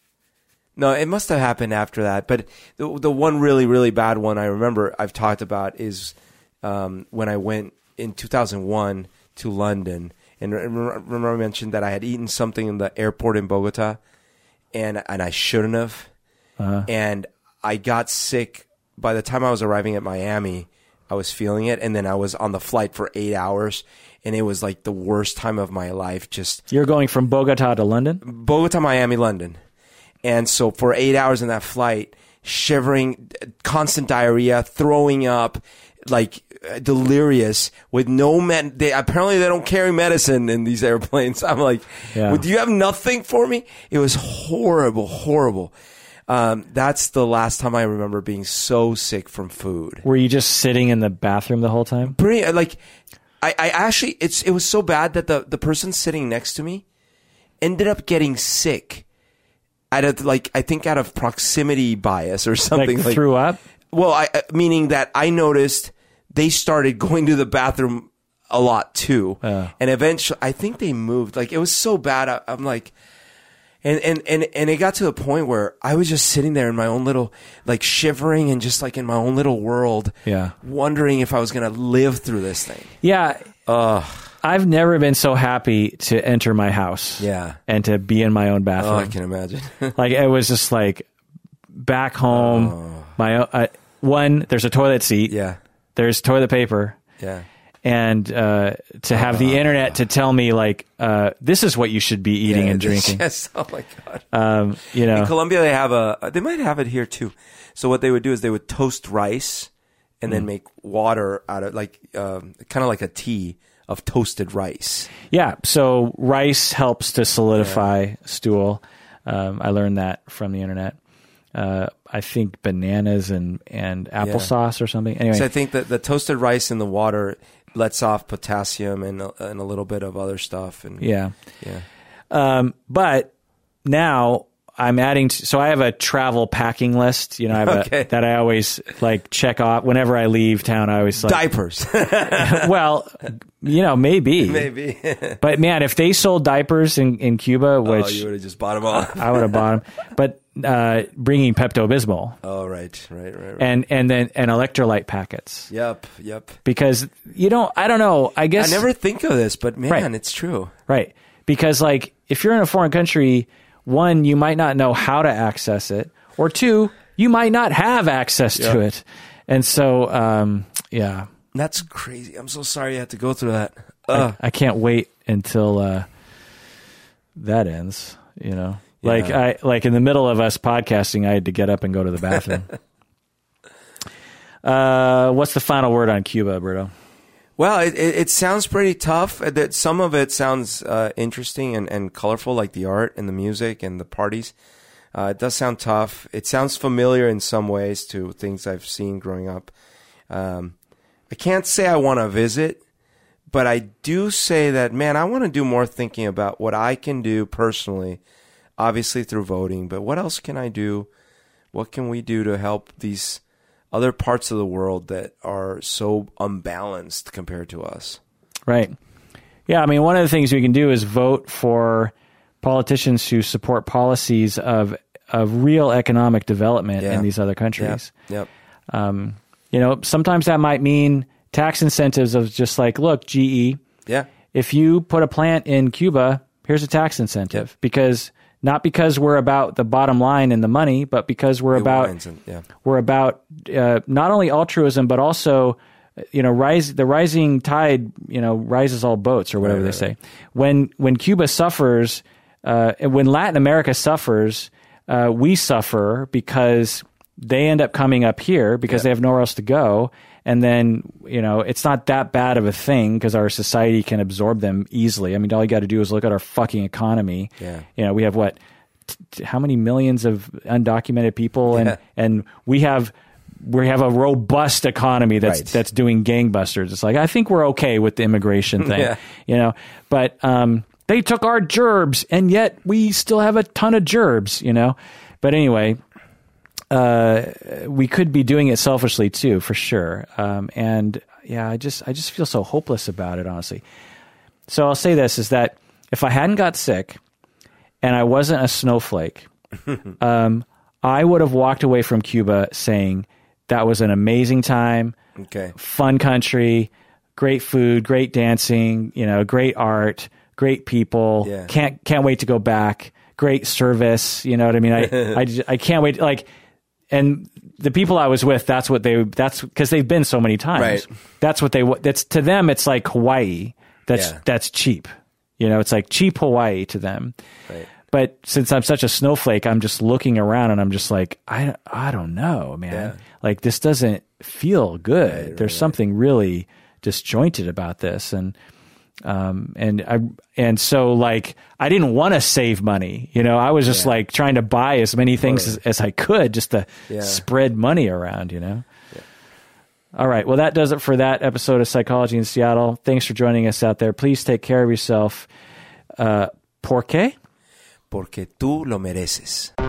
it must have happened after that. But the one really, really bad one I remember I've talked about is when I went in 2001 to London. And remember I mentioned that I had eaten something in the airport in Bogota, and I shouldn't have. And I got sick. By the time I was arriving at Miami, I was feeling it. And then I was on the flight for 8 hours, and it was like the worst time of my life. You're going from Bogota to London? Bogota, Miami, London. And so for 8 hours in that flight, shivering, constant diarrhea, throwing up, like delirious with no apparently they don't carry medicine in these airplanes. I'm like, do you have nothing for me? It was horrible. That's the last time I remember being so sick from food. Were you just sitting in the bathroom the whole time? I actually, it was so bad that the person sitting next to me ended up getting sick I think out of proximity bias or something. Like threw up? Well, meaning that I noticed they started going to the bathroom a lot too. And eventually, I think they moved. Like, it was so bad. I'm like, and it got to the point where I was just sitting there in my own little, like, shivering and just like in my own little world. Yeah. Wondering if I was going to live through this thing. Yeah. I've never been so happy to enter my house. Yeah. And to be in my own bathroom. Oh, I can imagine. Like, it was just like back home. There's a toilet seat. Yeah. There's toilet paper. Yeah. And to have the internet to tell me, like, this is what you should be eating and drinking. Yes. Oh, my God. In Colombia, they might have it here, too. So what they would do is they would toast rice and then make water out of, like, kind of like a tea of toasted rice. Yeah. So rice helps to solidify stool. I learned that from the internet. I think bananas and applesauce or something. Anyway, so I think that the toasted rice in the water lets off potassium and a little bit of other stuff. And yeah. But now I'm adding. So I have a travel packing list. I have that I always like check off whenever I leave town. I always like diapers. Well, maybe. But man, if they sold diapers in Cuba, which you would have just bought them all. I would have bought them. But bringing Pepto-Bismol. Oh, right. And then electrolyte packets. Yep. Because I don't know. I guess I never think of this, but man, it's true. Right. Because like if you're in a foreign country, one, you might not know how to access it, or two, you might not have access to it. And so, That's crazy. I'm so sorry you had to go through that. I can't wait until that ends, Like in the middle of us podcasting, I had to get up and go to the bathroom. What's the final word on Cuba, Berto? Well, it sounds pretty tough. That some of it sounds interesting and colorful, like the art and the music and the parties. It does sound tough. It sounds familiar in some ways to things I've seen growing up. I I can't say I want to visit, but I do say that, man, I want to do more thinking about what I can do personally, obviously through voting, but what else can I do? What can we do to help these other parts of the world that are so unbalanced compared to us? Right. Yeah, I mean, one of the things we can do is vote for politicians who support policies of real economic development in these other countries. Yep. You know, sometimes that might mean tax incentives of just like, look, GE, if you put a plant in Cuba, here's a tax incentive. Because not because we're about the bottom line and the money, but because we're about not only altruism, but also, you know, the rising tide, you know, rises all boats, or whatever they say. When Cuba suffers, when Latin America suffers, we suffer because they end up coming up here because they have nowhere else to go. And then, you know, it's not that bad of a thing because our society can absorb them easily. I mean, all you got to do is look at our fucking economy. Yeah. You know, we have how many millions of undocumented people, and we have a robust economy that's doing gangbusters. It's like, I think we're okay with the immigration thing, you know, but they took our gerbs, and yet we still have a ton of gerbs, you know. But anyway, we could be doing it selfishly too, for sure. And yeah, I just feel so hopeless about it, honestly. So I'll say this, is that if I hadn't got sick and I wasn't a snowflake, I would have walked away from Cuba saying that was an amazing time, fun country, great food, great dancing, you know, great art, great people. Can't wait to go back. Great service. You know what I mean? I can't wait. Like, and the people I was with, that's because they've been so many times. Right. That's to them, it's like Hawaii. That's cheap. You know, it's like cheap Hawaii to them. Right. But since I'm such a snowflake, I'm just looking around and I'm just like, I don't know, man. Yeah. Like, this doesn't feel good. Right, There's something really disjointed about this. And so, like, I didn't want to save money. You know, I was just like trying to buy as many things as I could just to spread money around, you know? Yeah. All right. Well, that does it for that episode of Psychology in Seattle. Thanks for joining us out there. Please take care of yourself. ¿Por qué? Porque tú lo mereces.